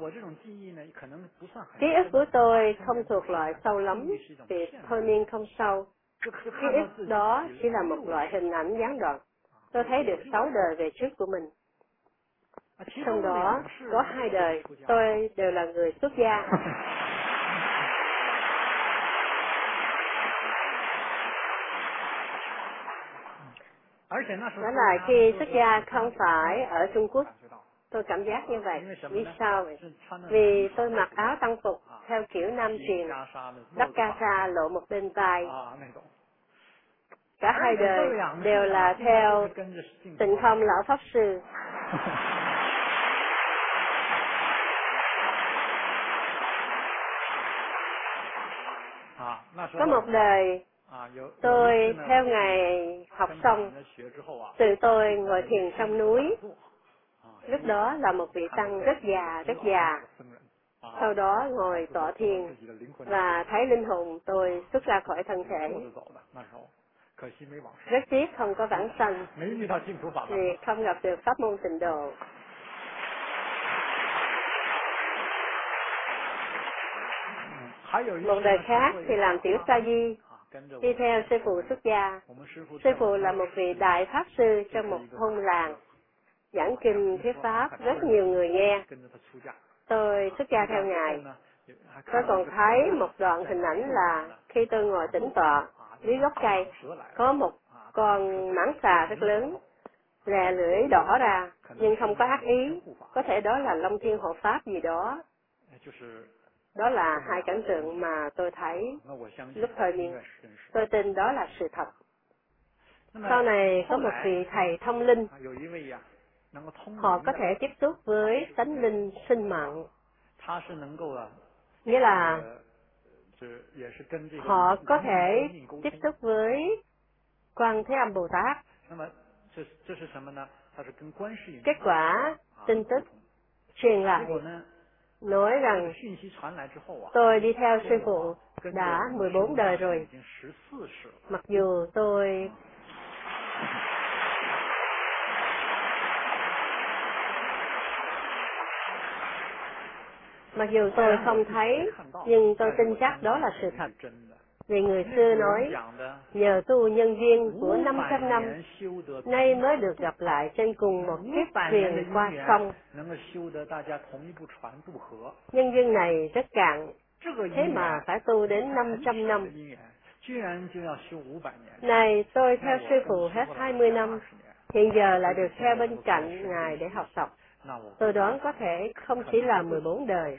Ký ức của tôi không thuộc loại sâu lắm, vì thôi miên không sâu. Ký ức đó chỉ là một loại hình ảnh gián đoạn. Tôi thấy được sáu đời về trước của mình. Trong đó có hai đời, tôi đều là người xuất gia. Đó là khi xuất gia không phải ở Trung Quốc. Tôi cảm giác như vậy. Vì sao vậy? Vì tôi mặc áo tăng phục theo kiểu Nam truyền, đắp ca sa lộ một bên vai. Cả hai đời đều là theo Tịnh Không lão pháp sư. Có một đời tôi theo ngày học xong, tự tôi ngồi thiền trong núi. Lúc đó là một vị tăng rất già, rất già. Sau đó ngồi tọa thiền và thấy linh hồn tôi xuất ra khỏi thân thể. Rất tiếc không có vãng sanh, vì không gặp được pháp môn tịnh độ. Một đời khác thì làm tiểu sa di, đi theo sư phụ xuất gia. Sư phụ là một vị đại pháp sư trong một thôn làng, giảng kinh thuyết pháp rất nhiều người nghe. Tôi xuất gia theo ngài. Tôi còn thấy một đoạn hình ảnh là khi tôi ngồi tĩnh tọa dưới gốc cây, có một con mãng xà rất lớn, lè lưỡi đỏ ra, nhưng không có ác ý. Có thể đó là Long Thiên hộ pháp gì đó. Đó là hai cảnh tượng mà tôi thấy lúc thời niên. Tôi tin đó là sự thật. Sau này có một vị thầy thông linh. Họ có thể tiếp xúc với tánh linh sinh mạng. Nghĩa là họ có thể tiếp xúc với Quan Thế Âm Bồ Tát. Kết quả tin tức truyền lại nói rằng tôi đi theo sư phụ đã mười bốn đời rồi. Mặc dù tôi Mặc dù tôi không thấy, nhưng tôi tin chắc đó là sự thật. Vì người xưa nói, nhờ tu nhân duyên của năm trăm năm, nay mới được gặp lại trên cùng một chiếc thuyền qua sông. Nhân duyên này rất cạn, thế mà phải tu đến năm trăm năm. Này, tôi theo sư phụ hết hai mươi năm, hiện giờ lại được theo bên cạnh Ngài để học tập. Tôi đoán có thể không chỉ là mười bốn đời.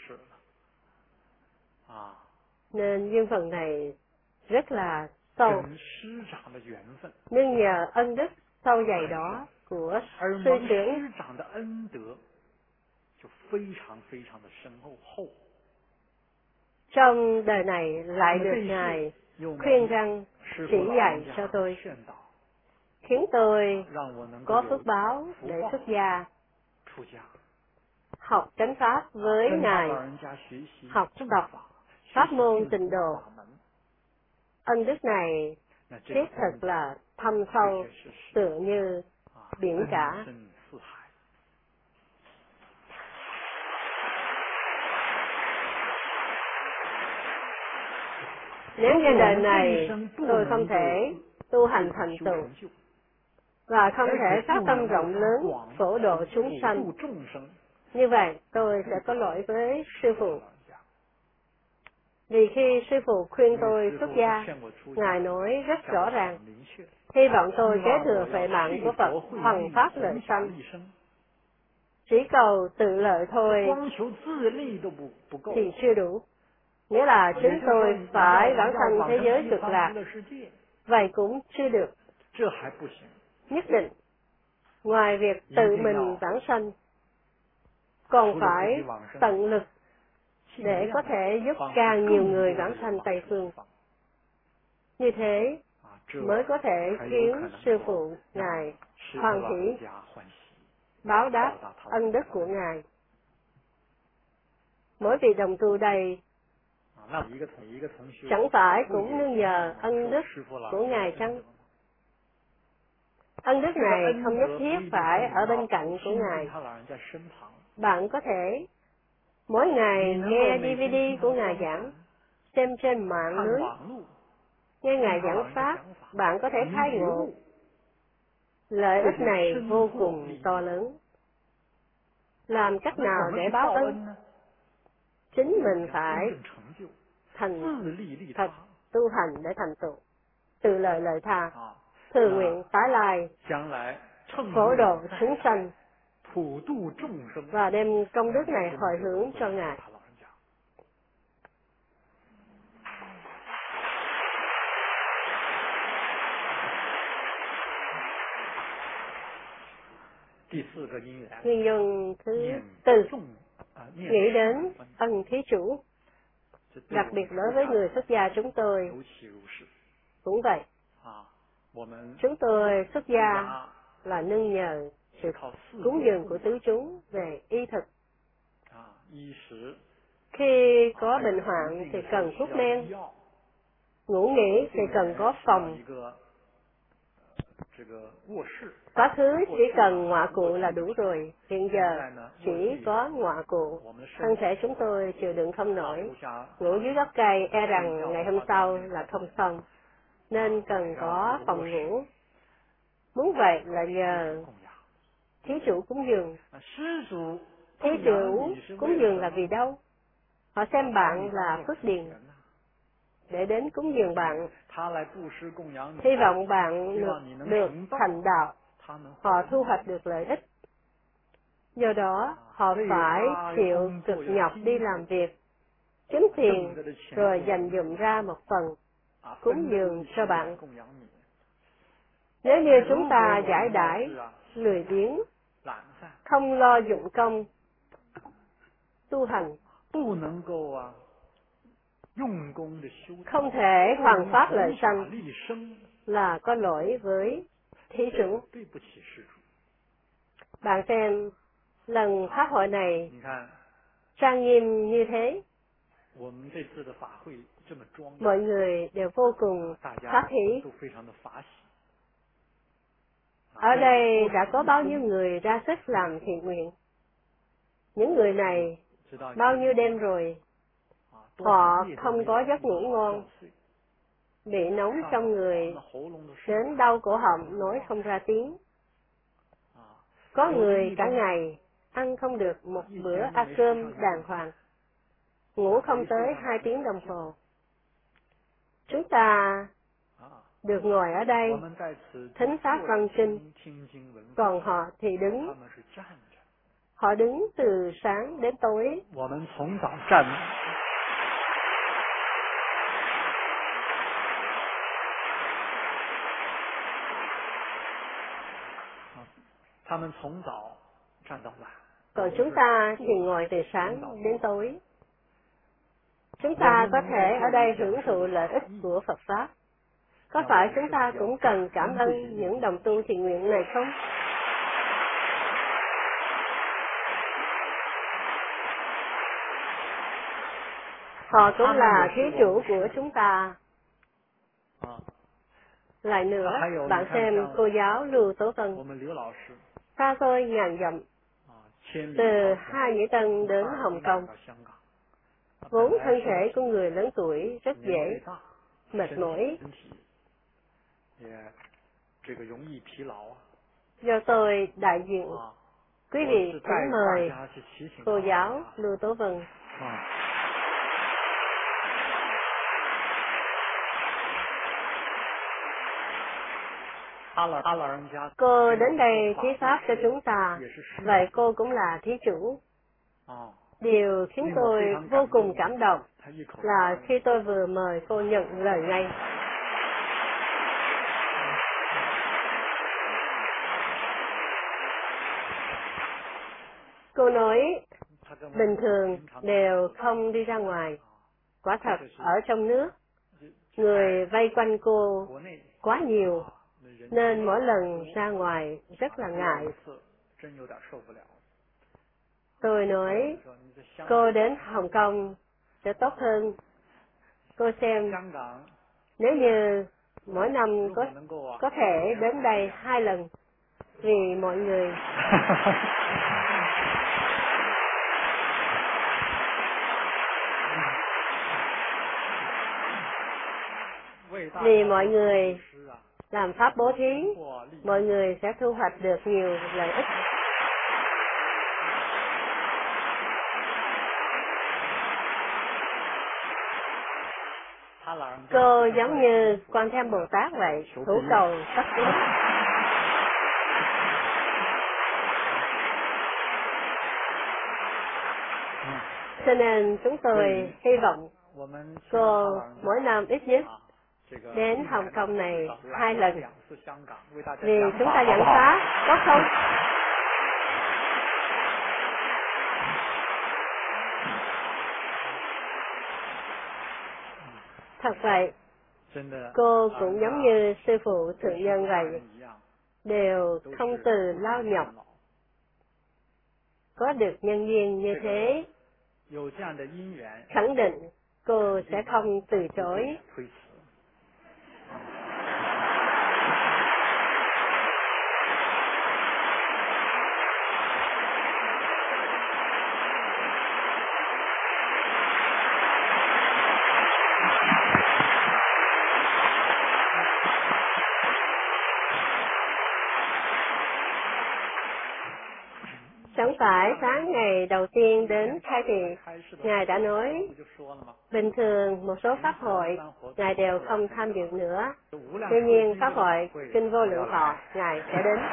Nên duyên phần này rất là sâu. Nhưng nhờ ân đức sâu dày đó của sư trưởng, trong đời này lại được Ngài khuyên răn chỉ dạy cho tôi, khiến tôi có phước báo để xuất gia. học chánh pháp với Ngài, học tập pháp môn tịnh độ. Ân đức này thiết thực là thâm sâu, tựa như biển cả. Nếu như đời này tôi không thể tu hành thành tựu và không thể phát tâm rộng lớn phổ độ chúng sanh, như vậy tôi sẽ có lỗi với sư phụ. Vì khi sư phụ khuyên tôi xuất gia, Ngài nói rất rõ ràng, hy vọng tôi kế thừa phệ mạng của Phật hoằng pháp lợi sanh. Chỉ cầu tự lợi thôi thì chưa đủ. Nghĩa là chúng tôi phải vãng sanh thế giới cực lạc, vậy cũng chưa được. Nhất định, ngoài việc tự mình vãng sanh, còn phải tận lực để có thể giúp càng nhiều người vãng sanh Tây Phương. Như thế mới có thể khiến sư phụ Ngài hoan hỷ báo đáp ân đức của Ngài. Mỗi vị đồng tu đây chẳng phải cũng nương nhờ ân đức của Ngài chăng? Ân đức này không nhất thiết phải ở bên cạnh của Ngài. Bạn có thể mỗi ngày nghe đê vê đê của Ngài giảng, xem trên mạng lưới, nghe Ngài giảng Pháp, bạn có thể khai ngộ. Lợi ích này vô cùng to lớn. Làm cách nào để báo ân? Chính mình phải thành thật tu hành để thành tựu, tự lợi lợi tha, thường nguyện tái lai, phổ độ chúng sanh và đem công đức này hồi hướng cho Ngài. Nguyên nhân thứ tư, nghĩ đến ân thí chủ. Đặc biệt đối với người xuất gia chúng tôi cũng vậy. Chúng tôi xuất gia là nương nhờ sự cúng dường của tứ chúng về y thực. Khi có bệnh hoạn thì cần thuốc men, ngủ nghỉ thì cần có phòng. Quá khứ chỉ cần ngọa cụ là đủ rồi, hiện giờ chỉ có ngọa cụ. Thân thể chúng tôi chịu đựng không nổi, ngủ dưới gốc cây e rằng ngày hôm sau là không xong, nên cần có phòng ngủ. Muốn vậy là nhờ thí chủ cúng dường. Thí chủ cúng dường là vì đâu? Họ xem bạn là phước điền để đến cúng dường bạn, hy vọng bạn được, được thành đạo, họ thu hoạch được lợi ích. Do đó, họ phải chịu cực nhọc đi làm việc, kiếm tiền, rồi dành dụm ra một phần, cúng dường cho bạn. Nếu như chúng ta giải đãi, lười biếng, không lo dụng công, tu hành, không thể hoàn pháp lợi sanh, là có lỗi với thí chủ. Bạn xem, lần pháp hội này trang nghiêm như thế, mọi người đều vô cùng phát hỷ. Ở đây đã có bao nhiêu người ra sức làm thiện nguyện. Những người này bao nhiêu đêm rồi, họ không có giấc ngủ ngon, bị nóng trong người, đến đau cổ họng nói không ra tiếng. Có người cả ngày ăn không được một bữa ăn cơm đàng hoàng, ngủ không tới hai tiếng đồng hồ. Chúng ta được ngồi ở đây thính pháp văn kinh, còn họ thì đứng. Họ đứng từ sáng đến tối. Còn chúng ta thì ngồi từ sáng đến tối. Chúng ta có thể ở đây hưởng thụ lợi ích của Phật Pháp. Có phải chúng ta cũng cần cảm ơn những đồng tu thiện nguyện này không? Họ cũng là thí chủ của chúng ta. Lại nữa, bạn xem cô giáo Lưu Tố Vân, xa xôi ngàn dặm, từ Hai Nghĩa Tân đến Hồng Kông. Vốn thân thể của người lớn tuổi rất dễ mệt mỏi. Do tôi đại diện, quý vị thỉnh mời cô giáo Lưu Tố Vân. Cô đến đây thuyết pháp cho chúng ta, vậy cô cũng là thí chủ. Điều khiến tôi vô cùng cảm động là khi tôi vừa mời cô nhận lời ngay. Cô nói bình thường đều không đi ra ngoài. Quả thật ở trong nước, người vây quanh cô quá nhiều, nên mỗi lần ra ngoài rất là ngại. Tôi nói, cô đến Hồng Kông sẽ tốt hơn. Cô xem, nếu như mỗi năm có, có thể đến đây hai lần, vì mọi người vì mọi người làm pháp bố thí, mọi người sẽ thu hoạch được nhiều lợi ích. Cô giống như Quan Thế Âm Bồ Tát vậy, hữu cầu tất ứng. Cho nên chúng tôi hy vọng cô mỗi năm ít nhất đến Hồng Kông này hai lần, vì chúng ta giảng pháp, tốt không? Thật vậy, cô cũng giống như sư phụ thượng nhân vậy, đều không từ lao nhọc. Có được nhân duyên như thế, khẳng định cô sẽ không từ chối. Chẳng phải sáng ngày đầu tiên đến khai thị, Ngài đã nói, bình thường một số pháp hội, Ngài đều không tham dự nữa. Tuy nhiên, pháp hội Kinh Vô Lượng Thọ, Ngài sẽ đến.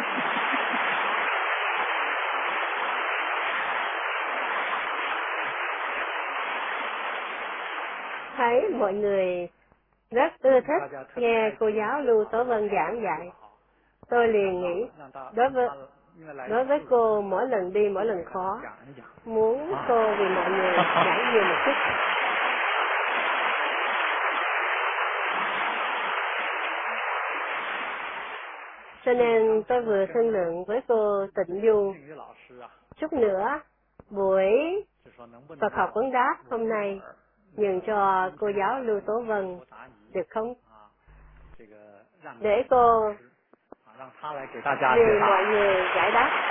Thấy mọi người rất ưa thích nghe cô giáo Lưu Tố Vân giảng dạy. Tôi liền nghĩ, đối với Đối với cô, mỗi lần đi mỗi lần khó, muốn cô vì mọi người giảng nhiều một chút. Cho nên tôi vừa thương lượng với cô Tịnh Du, chút nữa, buổi Phật học vấn đáp hôm nay, nhường cho cô giáo Lưu Tố Vân, được không? Để cô vì mọi người giải đáp.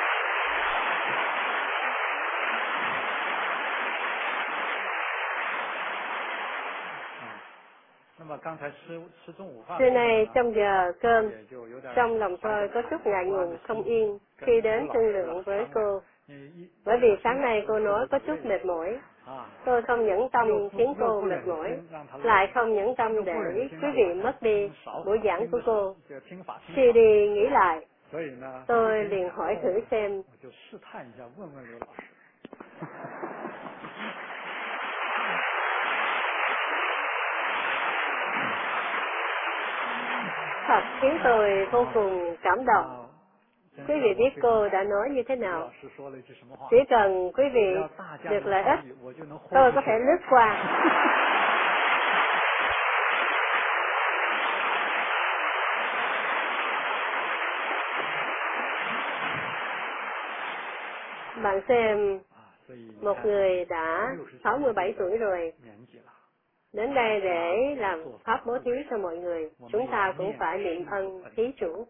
Trưa nay trong giờ cơm, trong lòng tôi có chút ngại ngùng không yên khi đến thương lượng với cô, bởi vì sáng nay cô nói có chút mệt mỏi. Tôi không nhẫn tâm khiến cô mệt mỏi, lại không nhẫn tâm để quý vị mất đi buổi giảng của cô. Suy đi nghĩ lại, tôi liền hỏi thử xem. Thật khiến tôi vô cùng cảm động. Quý vị biết cô đã nói như thế nào? Chỉ cần quý vị được lợi ích, tôi có thể lướt qua. Bạn xem, Một người đã sáu mươi bảy tuổi rồi, đến đây để làm pháp bố thí cho mọi người. Chúng ta cũng phải niệm ân thí chủ.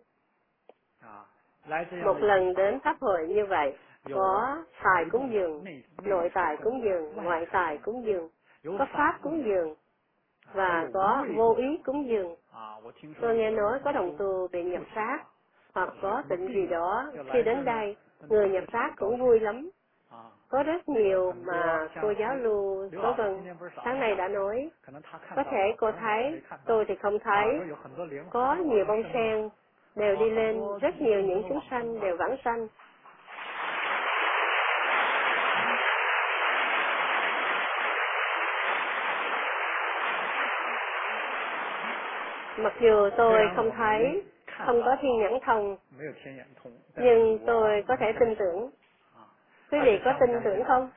Một lần đến pháp hội như vậy, có tài cúng dường, nội tài cúng dường, ngoại tài cúng dường, có pháp cúng dường, và có vô ý cúng dường. Tôi nghe nói có đồng tu bị nhập sát, hoặc có bệnh gì đó, khi đến đây, người nhập sát cũng vui lắm. Có rất nhiều mà cô giáo Lưu Tố Vân sáng nay đã nói. Có thể cô thấy, tôi thì không thấy. Có nhiều bông sen đều đi lên, rất nhiều những chúng sanh đều vãng sanh. Mặc dù tôi không thấy, không có thiên nhãn thông, nhưng tôi có thể tin tưởng. Quý vị có tin tưởng không?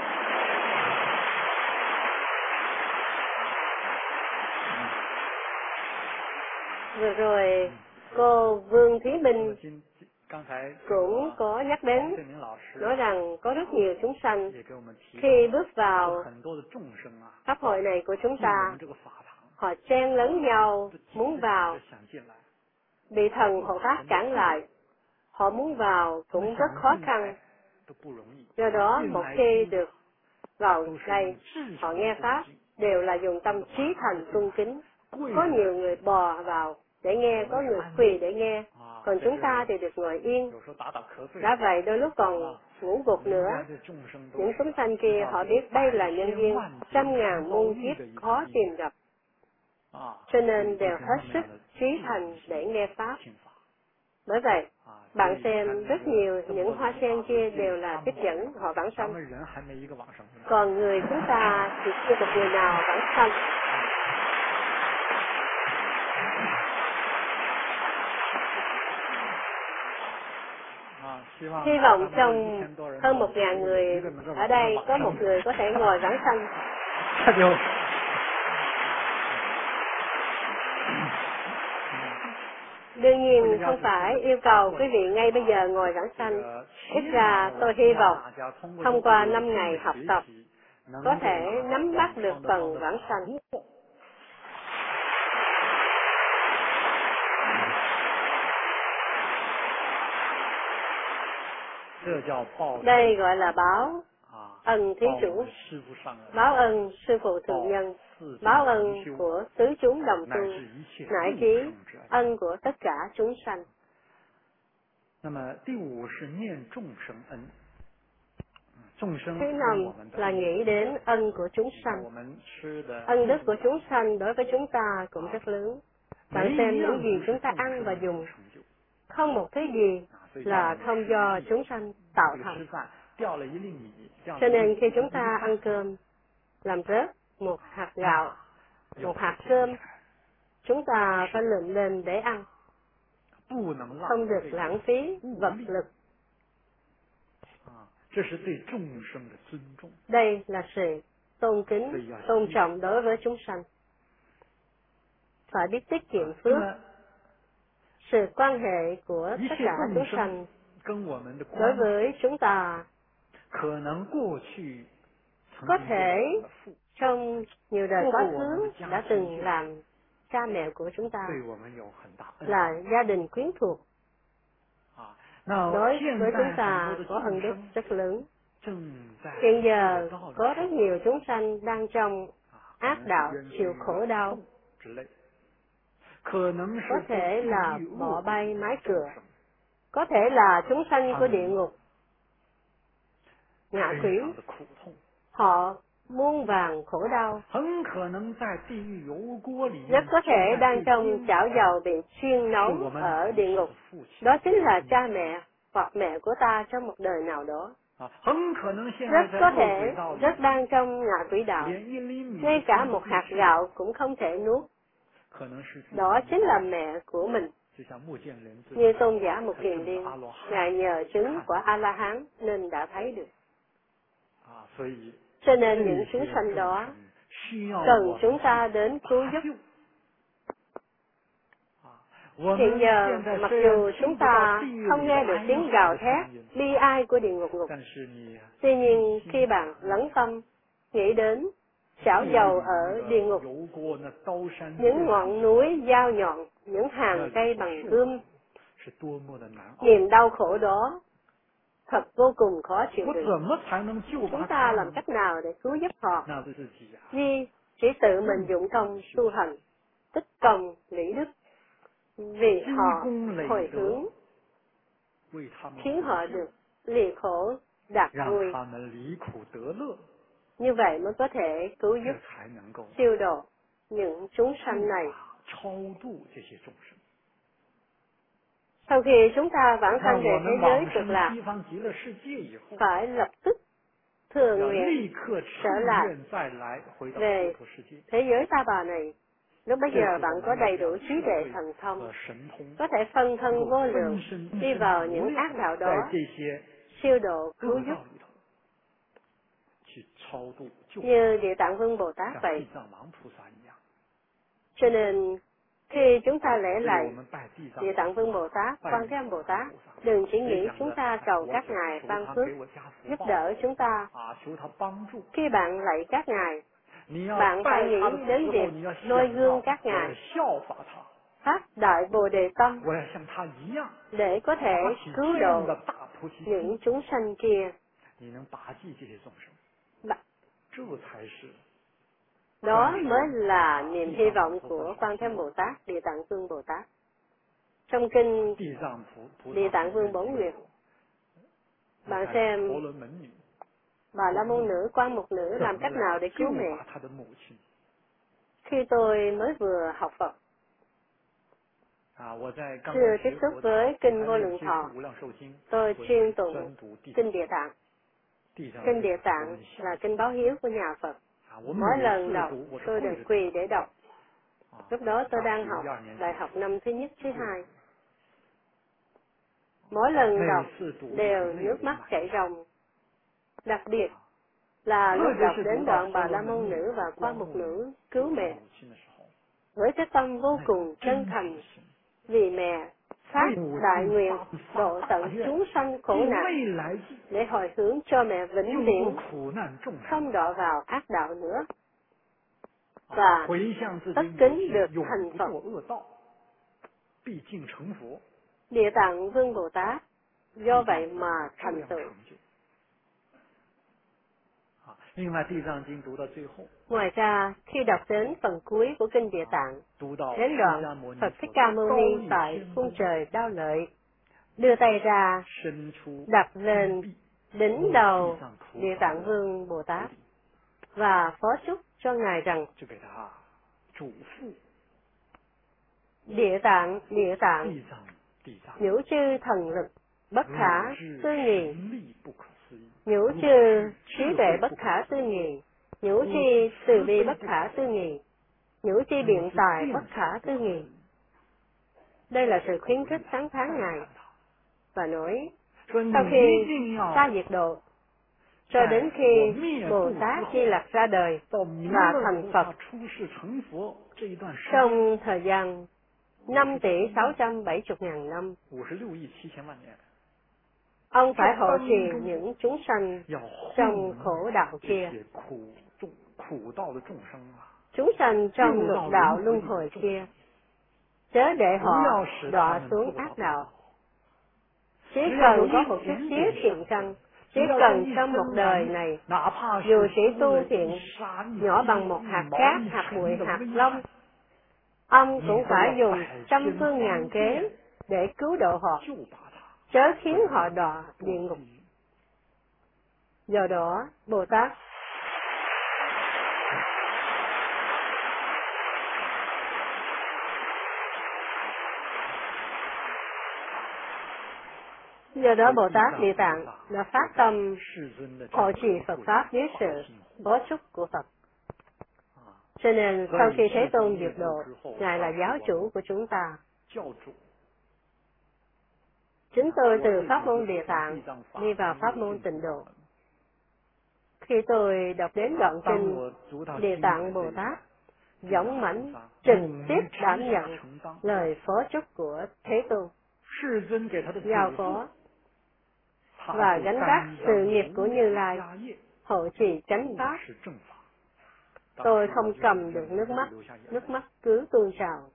Vừa rồi, cô Vương Thúy Minh cũng có nhắc đến, nói rằng có rất nhiều chúng sanh khi bước vào pháp hội này của chúng ta, họ chen lấn nhau muốn vào, bị thần hộ pháp cản lại, họ muốn vào cũng rất khó khăn. Do đó, một khi được vào đây, họ nghe pháp đều là dùng tâm trí thành cung kính. Có nhiều người bò vào để nghe, có người quỳ để nghe, còn chúng ta thì được ngồi yên. Đã vậy đôi lúc còn ngủ gục nữa. Những chúng sanh kia họ biết đây là nhân duyên trăm ngàn muôn kiếp khó tìm gặp, cho nên đều hết sức trí thành để nghe pháp. Bởi vậy, bạn xem rất nhiều những hoa sen kia đều là tiếp dẫn họ vãng sanh. Còn người chúng ta thì chưa một người nào vãng sanh. Hy vọng trong hơn một ngàn người ở đây có một người có thể ngồi vãng sanh. Đương nhiên không phải yêu cầu quý vị ngay bây giờ ngồi vãng sanh. Ít ra tôi hy vọng thông qua năm ngày học tập có thể nắm bắt được phần vãng sanh. Đây gọi là báo ân thí chủ, báo ân sư phụ thượng nhân, báo ân của tứ chúng đồng tu, n乃chí ân của tất cả chúng sanh. Thứ năm là nghĩ đến ân của chúng sanh. Ân đức của chúng sanh đối với chúng ta cũng rất lớn. Bạn xem những gì chúng ta ăn và dùng, không một thứ gì là không do chúng sanh tạo thành. Cho nên khi chúng ta ăn cơm, làm rớt một hạt gạo, một hạt cơm, chúng ta phải lượm lên để ăn, không được lãng phí vật lực. Đây là sự tôn kính, tôn trọng đối với chúng sanh. Phải biết tiết kiệm phước. Sự quan hệ của tất cả chúng sanh đối với chúng ta có thể trong nhiều đời quá khứ đã từng làm cha mẹ của chúng ta, là gia đình quyến thuộc. Đối với chúng ta có ân đức rất lớn. Hiện giờ có rất nhiều chúng sanh đang trong ác đạo chịu khổ đau. Có thể là bỏ bay mái cửa, có thể là chúng sanh của địa ngục, ngạ quỷ. Họ muôn vàn khổ đau, rất có thể đang trong chảo dầu bị chiên nấu ở địa ngục. Đó chính là cha mẹ hoặc mẹ của ta trong một đời nào đó. Rất có thể rất đang trong ngạ quỷ đạo, ngay cả một hạt gạo cũng không thể nuốt. Đó chính là mẹ của mình. Như tôn giả Mục Kiền Liên, Ngài nhờ chứng của A-la-hán nên đã thấy được. Cho nên những chúng sanh đó cần chúng ta đến cứu giúp. Hiện giờ, mặc dù chúng ta không nghe được tiếng gào thét, bi ai của địa ngục ngục, tuy nhiên khi bạn lắng tâm, nghĩ đến chảo dầu ở địa ngục, những ngọn núi dao nhọn, những hàng cây bằng gươm, niềm đau khổ đó thật vô cùng khó chịu đựng. Chúng ta làm cách nào để cứu giúp họ? Duy chỉ tự mình dụng công tu hành, tích công lý đức, vì họ hồi hướng, khiến họ được lìa khổ đạt vui. Như vậy mới có thể cứu giúp siêu độ những chúng sanh này. Sau khi chúng ta vãng sanh về thế giới cực lạc, phải lập tức thừa nguyện trở lại về thế giới ta bà này. Lúc bấy giờ bạn có đầy đủ trí tuệ thần thông, có thể phân thân vô lượng đi vào những ác đạo đó, siêu độ cứu giúp như Địa Tạng Vương Bồ Tát vậy. Cho nên khi chúng ta lễ lạy Địa Tạng Vương Bồ Tát, Quan Thế Âm Bồ Tát, đừng chỉ nghĩ chúng ta cầu các ngài ban phước giúp đỡ chúng ta. Khi bạn lạy các ngài, bạn phải nghĩ đến việc noi gương các ngài, phát đại Bồ Đề tâm để có thể cứu độ những chúng sanh kia. Đó mới là niềm hy vọng của Quan Thế Âm Bồ Tát, Địa Tạng Vương Bồ Tát. Trong kinh Địa Tạng Vương Bổn Nguyện, bạn xem Bà La Môn Nữ, Quan Mục Nữ làm cách nào để cứu mẹ. Khi tôi mới vừa học Phật, chưa tiếp xúc với kinh Vô Lượng Thọ, tôi chuyên tụng kinh Địa Tạng. Kinh Địa Tạng là kinh báo hiếu của nhà Phật. Mỗi lần đọc, tôi đều quỳ để đọc. Lúc đó tôi đang học đại học năm thứ nhất, thứ hai. Mỗi lần đọc đều nước mắt chảy ròng. Đặc biệt là lúc đọc đến đoạn Bà La Môn Nữ và Quan Mục Nữ cứu mẹ, với cái tâm vô cùng chân thành, vì mẹ phát đại nguyện độ tận chúng sanh khổ nạn để hồi hướng cho mẹ vĩnh viễn không đọa vào ác đạo nữa, và tất kính được thành Phật. Địa Tạng Vương Bồ Tát do vậy mà thành tựu. Ngoài ra, khi đọc đến phần cuối của kinh Địa Tạng, đến đoạn Phật Thích Ca Mâu Ni tại khung trời Đao Lợi đưa tay ra đặt lên đỉnh đầu Địa Tạng Vương Bồ Tát và phó chúc cho ngài rằng: Địa Tạng, Địa Tạng, nhũ chư thần lực bất khả tư nghị, nhũ chư trí tuệ bất khả tư nghị, nhũ chi từ bi bất khả tư nghị, nhũ chi biện tài bất khả tư nghị. Đây là sự khuyến khích tán thán ngài và nói: sau khi ta diệt độ, cho đến khi Bồ Tát Di Lặc ra đời và thành Phật, trong thời gian năm tỷ sáu trăm bảy mươi ngàn năm, ông phải hộ trì những chúng sanh trong khổ đạo kia, chúng sanh trong lục đạo luân hồi kia, chớ để họ đọa xuống ác đạo. Chỉ cần có một chút xíu thiện căn, chỉ cần trong một đời này, dù sĩ tu thiện nhỏ bằng một hạt cát, hạt bụi, hạt lông, ông cũng phải dùng trăm phương ngàn kế để cứu độ họ, chớ khiến họ đọa địa ngục. Do đó, Bồ Tát Do đó Bồ Tát Địa Tạng đã phát tâm hộ trì Phật Pháp dưới sự bó chúc của Phật. Cho nên sau khi Thế Tôn diệt độ, Ngài là giáo chủ của chúng ta. Chúng tôi từ pháp môn Địa Tạng đi vào pháp môn Tịnh Độ. Khi tôi đọc đến đoạn kinh Địa Tạng Bồ Tát, dũng mãnh trực tiếp đảm nhận lời phó chúc của Thế Tôn, giao phó và gánh vác sự nghiệp của Như Lai, hộ trì chánh pháp. Tôi không cầm được nước mắt, nước mắt cứ tuôn trào.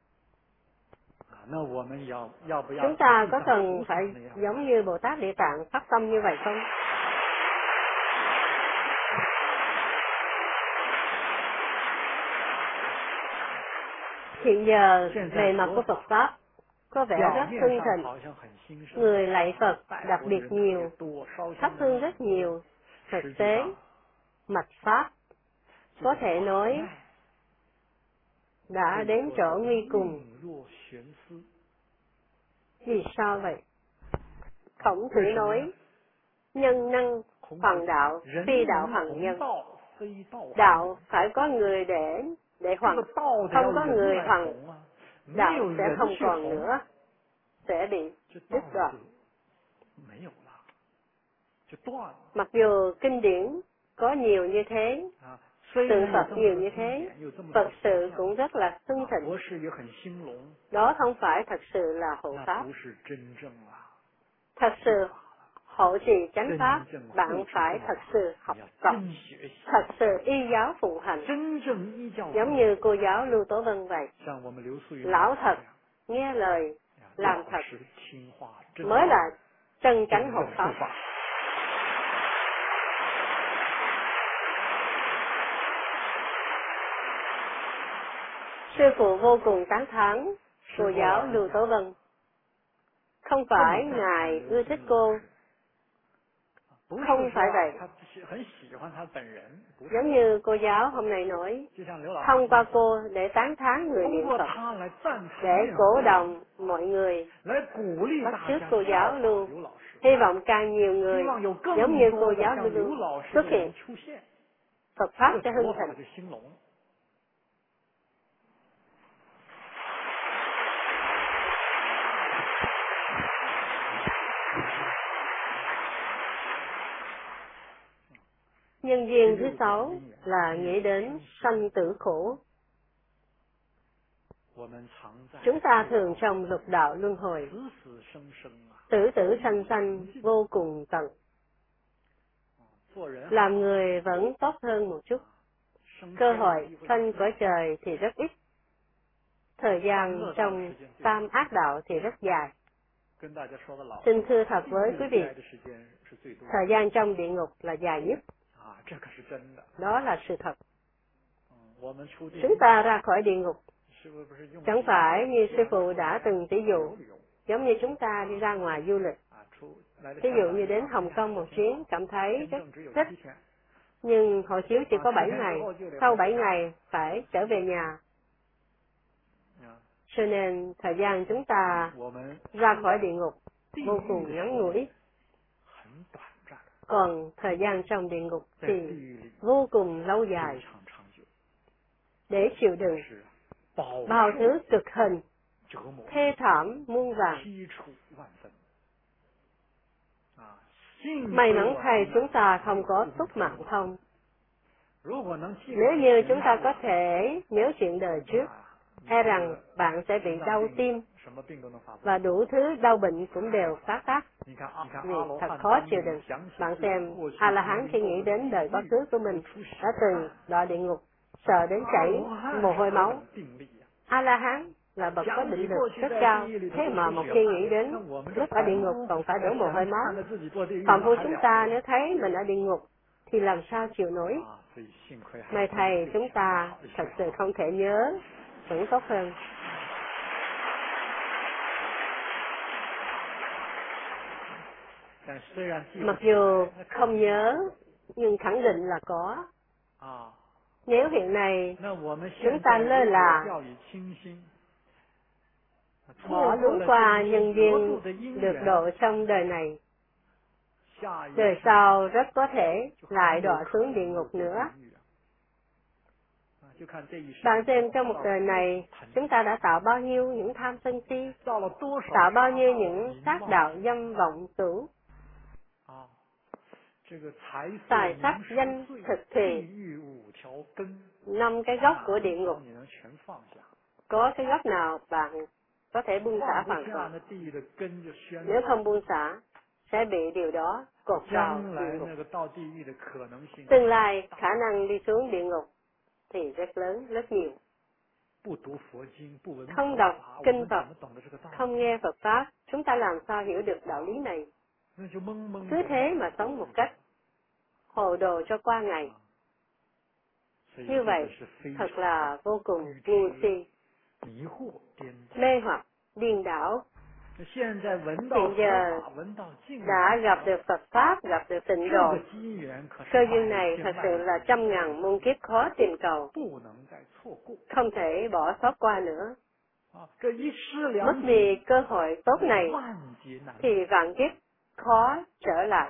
Chúng ta có cần phải giống như Bồ Tát Địa Tạng phát tâm như vậy không? Hiện giờ, bề mặt của Phật Pháp có vẻ rất hưng thịnh. Người lạy Phật đặc biệt nhiều, thắp hương rất nhiều. Thực tế, mạch Pháp có thể nói đã đến chỗ nguy cùng. Vì sao vậy? Khổng Tử nói, nhân năng hoàng đạo, phi đạo hoàng nhân. Đạo phải có người để để hoàng, không có người hoàng, đạo sẽ không còn nữa, sẽ bị đứt đoạn. Mặc dù kinh điển có nhiều như thế, tượng Phật nhiều như thế, Phật sự cũng rất là hưng thịnh. Đó không phải thật sự là hộ Pháp. Thật sự hộ trì chánh Pháp, bạn phải thật sự học tập, thật sự y giáo phụng hành, giống như cô giáo Lưu Tố Vân vậy. Lão thật, nghe lời, làm thật, mới là chân chánh hộ Pháp. Sư phụ vô cùng tán thán cô giáo Lưu Tố Vân. Không phải Ngài ưa thích cô, không phải vậy. Giống như cô giáo hôm nay nói, thông qua cô để tán thán người niệm Phật, để cổ động mọi người bắt chước cô giáo Lưu. Hy vọng càng nhiều người giống như cô giáo Lưu xuất hiện, Phật Pháp sẽ hưng thịnh. Nhân duyên thứ sáu là nghĩ đến sanh tử khổ. Chúng ta thường trong lục đạo luân hồi, tử tử sanh sanh vô cùng tận. Làm người vẫn tốt hơn một chút, cơ hội sanh cõi trời thì rất ít, thời gian trong tam ác đạo thì rất dài. Xin thưa thật với quý vị, thời gian trong địa ngục là dài nhất. Đó là sự thật. Chúng ta ra khỏi địa ngục, chẳng phải như sư phụ đã từng ví dụ, giống như chúng ta đi ra ngoài du lịch. Ví dụ như đến Hồng Kông một chuyến, cảm thấy rất thích, nhưng hộ chiếu chỉ có bảy ngày, sau bảy ngày phải trở về nhà. Cho nên thời gian chúng ta ra khỏi địa ngục vô cùng ngắn ngủi. Còn thời gian trong địa ngục thì vô cùng lâu dài. Để chịu đựng bao thứ cực hình, thê thảm muôn vàn. May mắn thay chúng ta không có túc mạng thông. Nếu như chúng ta có thể nhớ chuyện đời trước, e rằng bạn sẽ bị đau tim và đủ thứ đau bệnh cũng đều phát tác vì thật khó chịu đựng. Bạn xem, A-la-hán khi nghĩ đến đời quá khứ của mình đã từng đọa địa ngục, sợ đến chảy mồ hôi máu. A-la-hán là bậc có định lực rất cao, thế mà một khi nghĩ đến lúc ở địa ngục còn phải đổ mồ hôi máu. Phạm phu chúng ta nếu thấy mình ở địa ngục thì làm sao chịu nổi. May thầy chúng ta thật sự không thể nhớ, vẫn tốt hơn. Mặc dù không nhớ, nhưng khẳng định là có. Nếu hiện nay chúng ta lơ là, bỏ luống qua nhân duyên được độ trong đời này, đời sau rất có thể lại đọa xuống địa ngục nữa. Bạn xem trong một đời này, chúng ta đã tạo bao nhiêu những tham sân si, tạo bao nhiêu những tác đạo dâm vọng tửu, tài sắc danh thực thùy, năm cái gốc của địa ngục. Có cái gốc nào bạn có thể buông xả hoàn toàn? Nếu không buông xả, sẽ bị điều đó cột vào địa ngục. Tương lai khả năng đi xuống địa ngục thì rất lớn, rất nhiều. Không đọc kinh Phật, không nghe Phật Pháp, chúng ta làm sao hiểu được đạo lý này? Cứ thế mà sống một cách hồ đồ cho qua ngày. Như vậy, thật là vô cùng ngu si, mê hoặc, điên đảo. Hiện giờ đã gặp được Phật Pháp, gặp được tịnh độ. Cơ duyên này thật sự là trăm ngàn muôn kiếp khó tìm cầu, không thể bỏ sót qua nữa. Mất đi cơ hội tốt này thì vạn kiếp khó trở lại.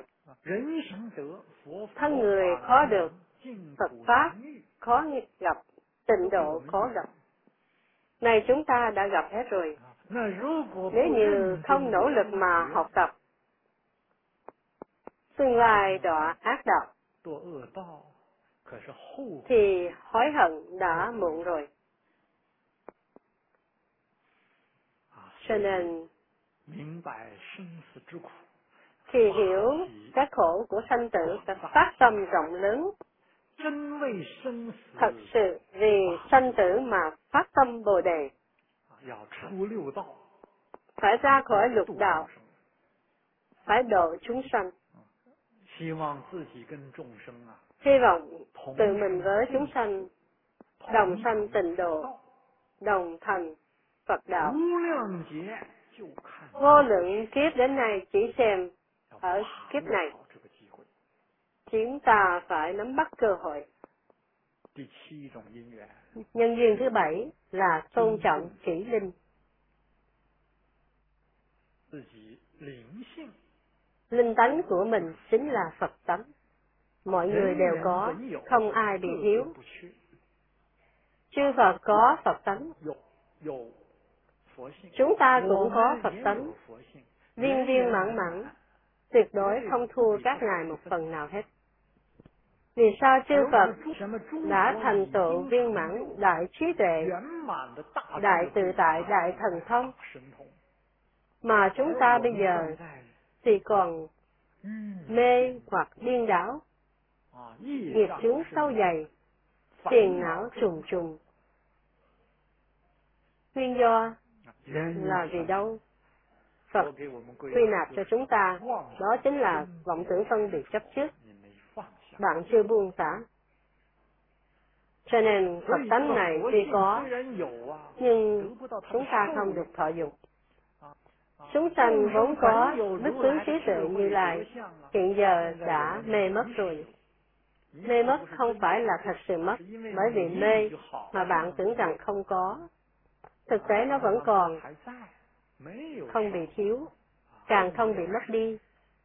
Thân người khó được Phật Pháp, khó gặp tịnh độ, khó gặp. Này chúng ta đã gặp hết rồi. Nếu như không nỗ lực mà học tập, tương lai đọa ác đạo, thì hối hận đã muộn rồi. Cho nên, khi hiểu các khổ của sanh tử, phải phát tâm rộng lớn. Thật sự vì sanh tử mà phát tâm Bồ Đề. Phải ra khỏi lục đạo, phải độ chúng sanh. Hy vọng tự mình với chúng sanh đồng sanh tịnh độ, đồng thành Phật đạo. Vô lượng kiếp đến nay chỉ xem ở kiếp này. Chúng ta phải nắm bắt cơ hội. Nhân duyên thứ bảy là tôn trọng kỷ linh. Linh tánh của mình chính là Phật tánh. Mọi người đều có, không ai bị thiếu. Chư Phật có Phật tánh. Chúng ta cũng có Phật tánh. Viên viên mãn mãn, tuyệt đối không thua các ngài một phần nào hết. Vì sao chư Phật đã thành tựu viên mãn đại trí tuệ, đại tự tại, đại thần thông, mà chúng ta bây giờ thì còn mê hoặc điên đảo, nghiệp chướng sâu dày, phiền não trùng trùng. Nguyên do là vì đâu? Phật quy nạp cho chúng ta, đó chính là vọng tưởng phân biệt chấp trước. Bạn chưa buông xả. Cho nên Phật tánh này tuy có, nhưng chúng ta không được thọ dụng. Chúng sanh vốn có đức tướng trí tuệ Như Lai, hiện giờ đã mê mất rồi. Mê mất không phải là thật sự mất, bởi vì mê mà bạn tưởng rằng không có. Thực tế nó vẫn còn, không bị thiếu, càng không bị mất đi.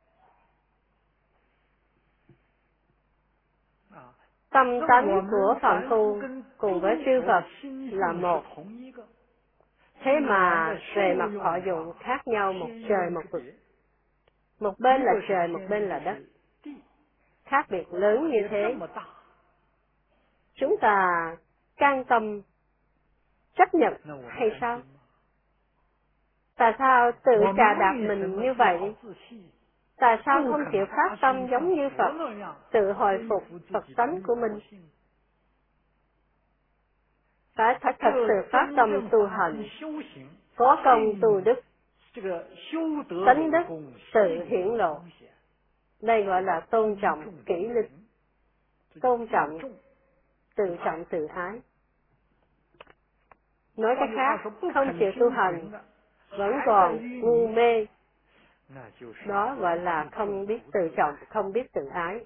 Tâm tánh của phàm phu cùng với chư Phật là một. Thế mà về mặt thọ dụng khác nhau một trời một vực. Một bên là trời, một bên là đất. Khác biệt lớn như thế. Chúng ta can tâm chấp nhận hay sao? Tại sao tự trà đạp mình như vậy? Tại sao không chịu phát tâm giống như Phật, tự hồi phục Phật tánh của mình? Phải thật, thật sự phát tâm tu hành, có công tu đức, tánh đức tự hiển lộ. Đây gọi là tôn trọng kỷ linh, tôn trọng, tự trọng tự ái. Nói cách khác, không chịu tu hành, vẫn còn ngu mê. Đó gọi là không biết tự trọng, không biết tự ái.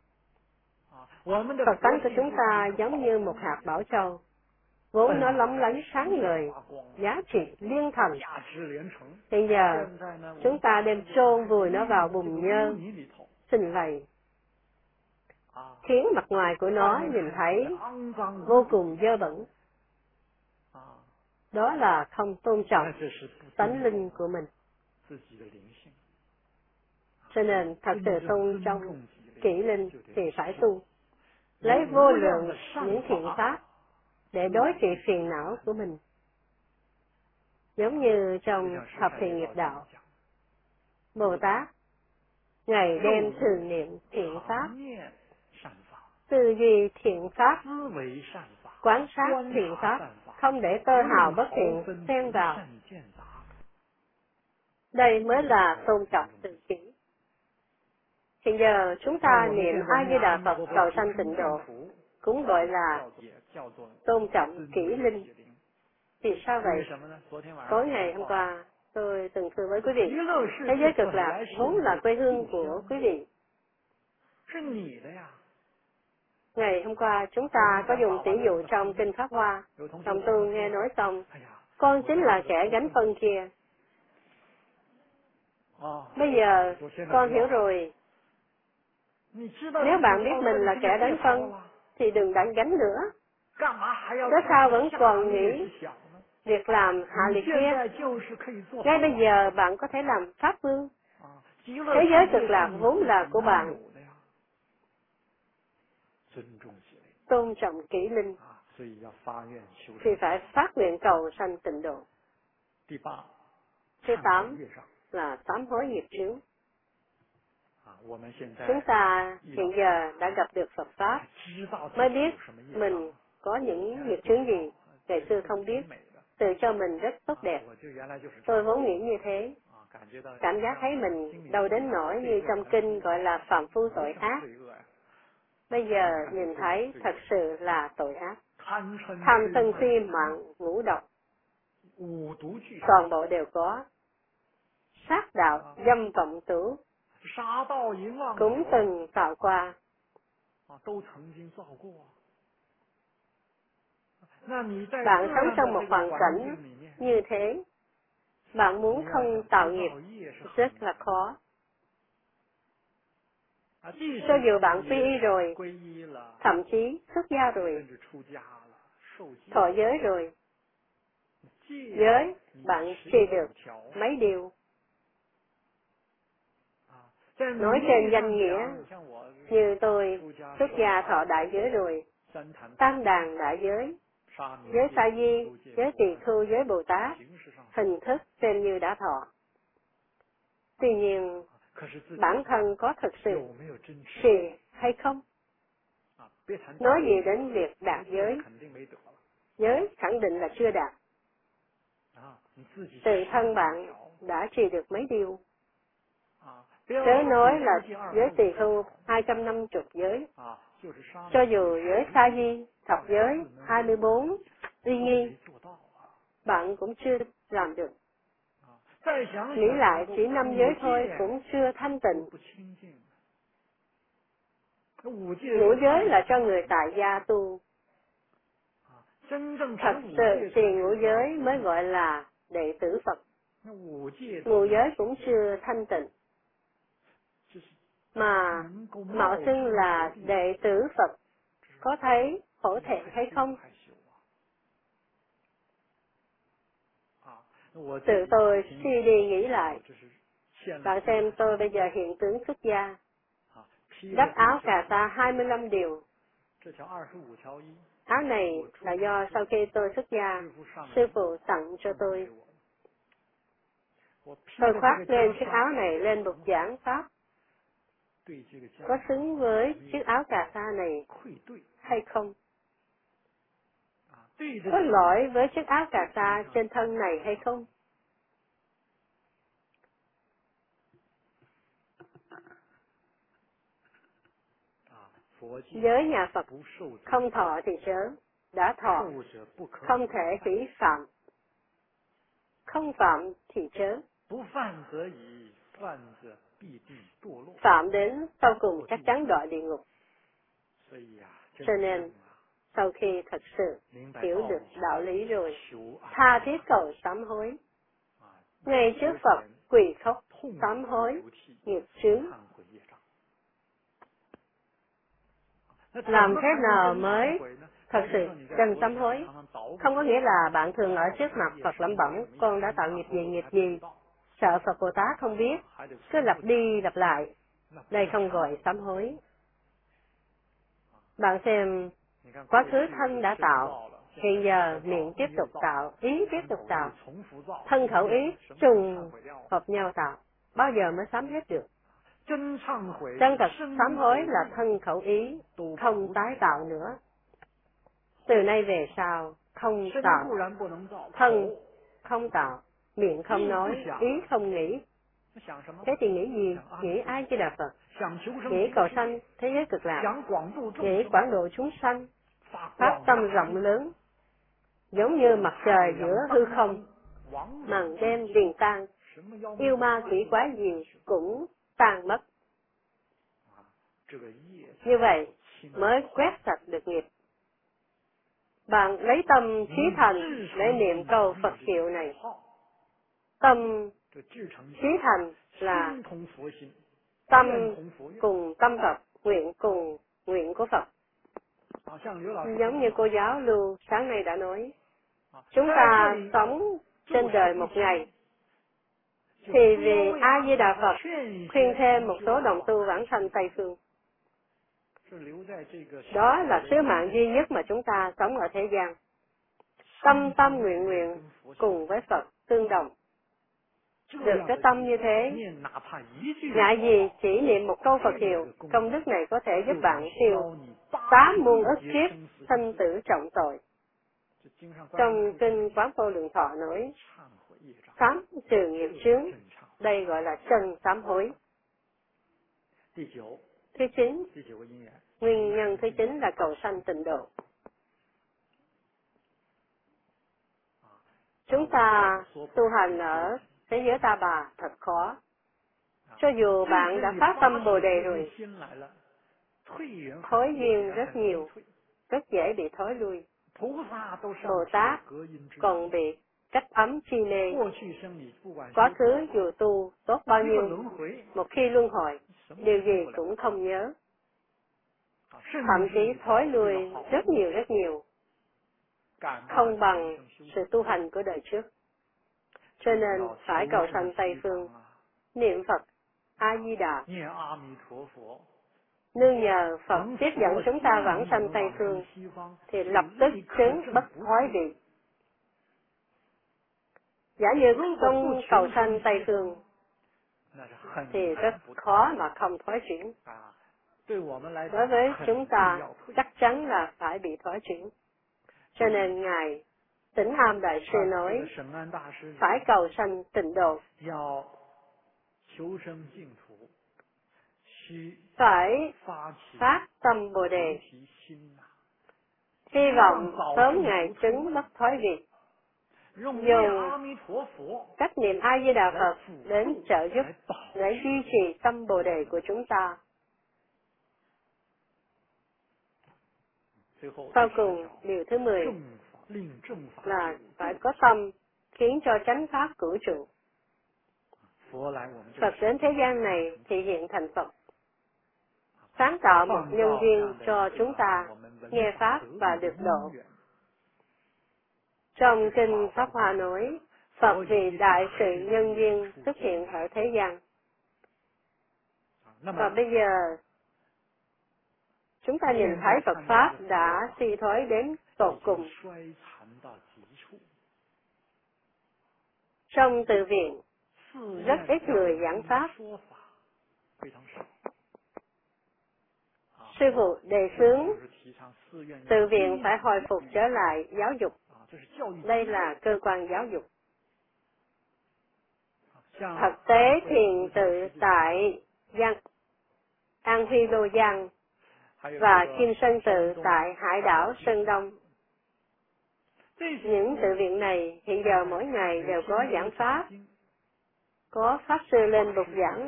Phật tánh của chúng ta giống như một hạt bảo châu, vốn nó lóng lánh sáng ngời, giá trị liên thành. Hiện giờ, chúng ta đem chôn vùi nó vào bùn nhơ, xình lầy, khiến mặt ngoài của nó nhìn thấy vô cùng dơ bẩn. Đó là không tôn trọng tánh linh của mình. Cho nên thật sự tôn trọng kỷ linh thì phải tu. lấy vô lượng những thiện pháp để đối trị phiền não của mình. Giống như trong Thập Thiện Nghiệp Đạo, Bồ Tát ngày đêm thường niệm thiện pháp, tư duy thiện pháp, quán sát thiện pháp, không để tơ hào bất thiện xen vào. Đây mới là tôn trọng tự kỷ. Hiện giờ chúng ta niệm A Di Đà Phật cầu sanh tịnh độ, cũng gọi là tôn trọng kỷ linh. Vì sao vậy? Tối ngày hôm qua, tôi từng thưa với quý vị, thế giới cực lạc vốn là quê hương của quý vị. Ngày hôm qua chúng ta có dùng tỷ dụ trong Kinh Pháp Hoa. Đồng tu nghe nói xong, con chính là kẻ gánh phân kia. Bây giờ con hiểu rồi. Nếu bạn biết mình là kẻ đánh phân, thì đừng đánh gánh nữa. Cớ sao vẫn còn nghĩ việc làm hạ liệt kia? Ngay bây giờ bạn có thể làm Pháp Vương. Thế giới cực lạc vốn là của bạn. Tôn trọng kỷ linh, thì phải phát nguyện cầu sanh tịnh độ. Thứ tám là sám hối nghiệp chướng. Chúng ta hiện giờ đã gặp được Phật Pháp, mới biết mình có những nghiệp chướng gì. Ngày xưa không biết, tự cho mình rất tốt đẹp. Tôi vốn nghĩ như thế, cảm giác thấy mình đâu đến nỗi như trong kinh gọi là phàm phu tội ác. Bây giờ nhìn thấy thật sự là tội ác. Tham sân si mạng ngũ độc, toàn bộ đều có. Sát đạo, dâm vọng tửu, cũng từng tạo qua. Bạn sống trong một hoàn cảnh như thế, bạn muốn không tạo nghiệp rất là khó. Cho dù bạn quy y rồi, thậm chí xuất gia rồi, thọ giới rồi, giới bạn trì được mấy điều. Nói trên danh nghĩa, như tôi xuất gia thọ đại giới rồi, tam đàn đại giới, giới sa di, giới tỳ khưu, giới Bồ Tát, hình thức xem như đã thọ. Tuy nhiên, bản thân có thực sự trì hay không? Nói gì đến việc đạt giới, giới khẳng định là chưa đạt. Tự thân bạn đã trì được mấy điều. Chớ nói là giới tỳ khưu hai trăm năm mươi giới, cho dù giới sa di, thập giới, hai mươi bốn, uy nghi, bạn cũng chưa làm được. Nghĩ lại chỉ năm giới thôi cũng chưa thanh tịnh. Ngũ giới là cho người tại gia tu. Thật sự thì ngũ giới mới gọi là đệ tử Phật. Ngũ giới cũng chưa thanh tịnh, mà mạo xưng là đệ tử Phật, có thấy hổ thẹn hay không? Tự tôi suy đi nghĩ lại. Bạn xem tôi bây giờ hiện tướng xuất gia, đắp áo cà sa hai mươi lăm điều. Áo này là do sau khi tôi xuất gia, sư phụ tặng cho tôi. Tôi khoác lên chiếc áo này lên bục giảng Pháp. Có xứng với chiếc áo cà sa này hay không? Có lỗi với chiếc áo cà sa trên thân này hay không? Giới nhà Phật không thọ thì chớ, đã thọ không thể hủy phạm, không phạm thì chớ. Phạm đến sau cùng chắc chắn đọa địa ngục. Cho nên, sau khi thật sự hiểu được đạo lý rồi, tha thiết cầu sám hối. Ngay trước Phật quỳ khóc sám hối nghiệp chướng. Làm thế nào mới thật sự cần sám hối? Không có nghĩa là bạn thường ở trước mặt Phật lẩm bẩm, con đã tạo nghiệp gì nghiệp gì, sợ Phật Bồ Tát không biết, cứ lặp đi lặp lại. Đây không gọi sám hối. Bạn xem, quá khứ thân đã tạo, hiện giờ miệng tiếp tục tạo, ý tiếp tục tạo, thân khẩu ý trùng hợp nhau tạo, bao giờ mới sám hết được? Chân thật sám hối là thân khẩu ý không tái tạo nữa. Từ nay về sau không tạo, thân không tạo, miệng không nói, ý không nghĩ. Thế thì nghĩ gì? Nghĩ A Di Đà Phật, nghĩ cầu sanh thế giới cực lạc, nghĩ quảng độ chúng sanh, phát tâm rộng lớn, giống như mặt trời giữa hư không, màn đêm liền tan, yêu ma quỷ quái gì cũng tan mất. Như vậy mới quét sạch được nghiệp. Bạn lấy tâm trí thành để niệm câu Phật hiệu này. Tâm trí thành là tâm cùng tâm Phật, nguyện cùng nguyện của Phật. Giống như cô giáo Lưu sáng nay đã nói, chúng ta sống trên đời một ngày, thì vì A Di Đà Phật khuyên thêm một số đồng tu vãng sanh Tây Phương. Đó là sứ mạng duy nhất mà chúng ta sống ở thế gian. Tâm tâm nguyện nguyện cùng với Phật tương đồng. Được cái tâm như thế, ngại gì chỉ niệm một câu Phật hiệu, công đức này có thể giúp bạn tiêu tám muôn ức kiếp sanh tử trọng tội. Trong kinh Quán Vô Lượng Thọ nói, sám trừ nghiệp chướng, đây gọi là chân sám hối. Thứ chín, nguyên nhân thứ chín là cầu sanh tịnh độ. Chúng ta tu hành ở thế giới Ta Bà thật khó. Cho dù bạn đã phát tâm Bồ Đề rồi, thối duyên rất nhiều, rất dễ bị thối lui. Bồ Tát còn bị cách ấm chi mê. Quá khứ dù tu tốt bao nhiêu, một khi luân hồi, điều gì cũng không nhớ. Thậm chí thối lui rất nhiều rất nhiều, không bằng sự tu hành của đời trước. Cho nên phải cầu sanh Tây Phương, niệm Phật A Di Đà, nương nhờ Phật tiếp dẫn chúng ta vãng sanh Tây Phương, thì lập tức chứng bất thoái vị. Giả như không cầu sanh Tây Phương, thì rất khó mà không thoái chuyển. Đối với chúng ta, chắc chắn là phải bị thoái chuyển. Cho nên Ngài Tĩnh Am Đại Sư nói, phải cầu sanh tịnh độ, phải phát tâm Bồ Đề, hy vọng sớm ngày chứng bất thoái vị, dùng cách niệm A Di Đà Phật đến trợ giúp để duy trì tâm Bồ Đề của chúng ta. Sau cùng, điều thứ mười là phải có tâm khiến cho chánh pháp cửu trụ. Phật đến thế gian này thì hiện thành Phật, sáng tạo một nhân duyên cho chúng ta nghe pháp và được độ. Trong kinh Pháp Hoa nói, Phật vì đại sự nhân duyên xuất hiện ở thế gian. Và bây giờ, chúng ta nhìn thấy Phật Pháp đã suy thoái đến tột cùng. Trong từ viện, rất ít người giảng Pháp. Sư phụ đề xướng từ viện phải hồi phục trở lại giáo dục. Đây là cơ quan giáo dục. Thực tế thiền tự tại Giang, An Huy Lô Giang và Kim Sơn tự tại hải đảo Sơn Đông. Những tự viện này hiện giờ mỗi ngày đều có giảng pháp, có pháp sư lên bục giảng.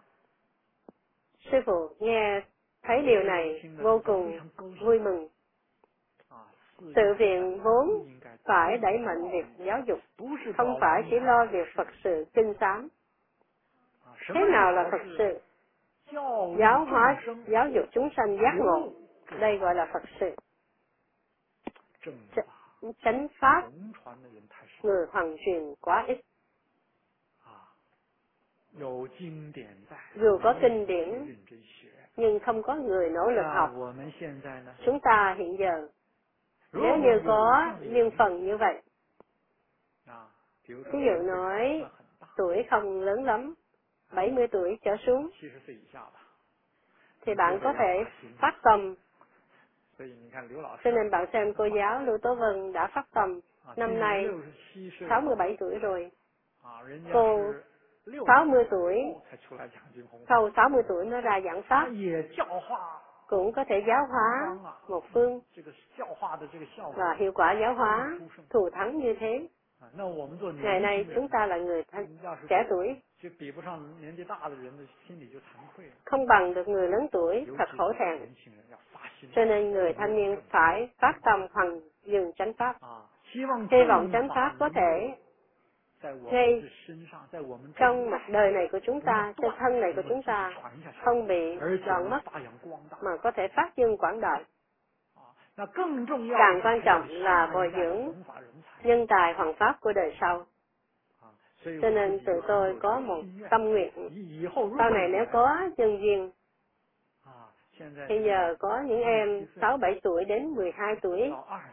Sư phụ nghe thấy điều này vô cùng vui mừng. Tự viện vốn phải đẩy mạnh việc giáo dục, không phải chỉ lo việc Phật sự kinh sám. Thế nào là Phật sự? Giáo hóa, giáo dục chúng sanh giác ngộ, đây gọi là Phật sự. Ch- chánh pháp, người hoàng truyền quá ít. Dù có kinh điển, nhưng không có người nỗ lực học. Chúng ta hiện giờ, nếu như có duyên phần như vậy, ví dụ nói tuổi không lớn lắm, bảy mươi tuổi trở xuống, thì bạn có thể phát tâm. Cho nên bạn xem cô giáo Lưu Tố Vân đã phát tâm, năm nay sáu mươi bảy tuổi rồi. Cô sáu mươi tuổi, sau sáu mươi tuổi mới ra giảng pháp, cũng có thể giáo hóa một phương, và hiệu quả giáo hóa thù thắng như thế. Ngày nay chúng ta là người trẻ tuổi, không bằng được người lớn tuổi, thật hổ thẹn. Cho nên người thanh niên phải phát tâm hoằng dừng chánh pháp, hy vọng chánh pháp có thể ngay trong mặt đời này của chúng ta, trên thân này của chúng ta không bị đoạn mất, mà có thể phát dương quảng đại. Càng quan trọng là bồi dưỡng nhân tài hoàng pháp của đời sau. Cho nên tự tôi có một tâm nguyện, sau này nếu có nhân duyên, bây giờ có những em sáu bảy tuổi đến mười hai tuổi,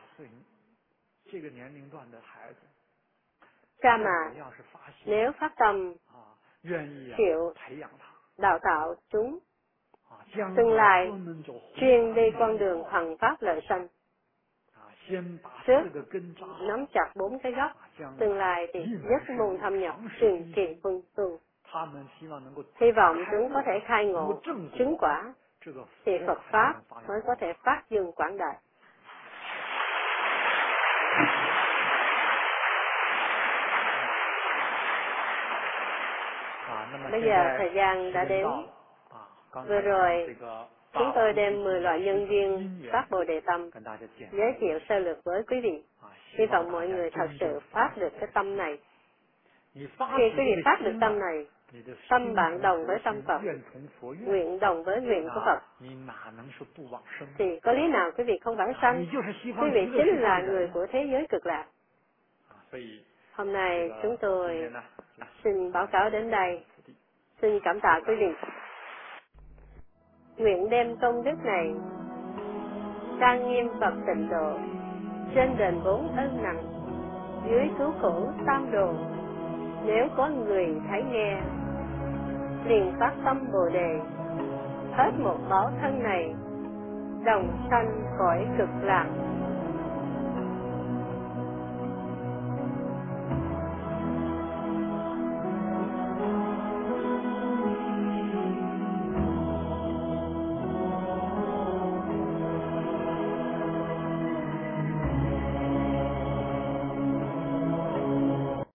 cha mà nếu phát tâm chịu đào tạo chúng, tương lai chuyên đi con đường hoằng pháp lợi sanh. Trước nắm chặt bốn cái gốc, tương lai thì nhất môn thâm nhập, truyền kỳ phương phương. Hy vọng chúng có thể khai ngộ chứng quả, thì Phật pháp mới có thể phát dương quảng đại. Bây giờ thời gian đã đến. Vừa rồi chúng tôi đem mười loại nhân duyên phát Bồ Đề Tâm giới thiệu sơ lược với quý vị. Hy vọng mọi người thật sự phát được cái tâm này. Khi quý vị phát được tâm này, tâm bạn đồng với tâm Phật, nguyện đồng với nguyện của Phật, thì có lý nào quý vị không vãng sanh? Quý vị chính là người của thế giới cực lạc. Hôm nay chúng tôi xin báo cáo đến đây. Xin cảm tạ quý vị. Nguyện đem công đức này trang nghiêm Phật tịnh độ, trên đền bốn ân nặng, dưới cứu khổ tam đồ. Nếu có người thấy nghe, liền phát tâm Bồ Đề, hết một báo thân này, đồng sanh cõi cực lạc.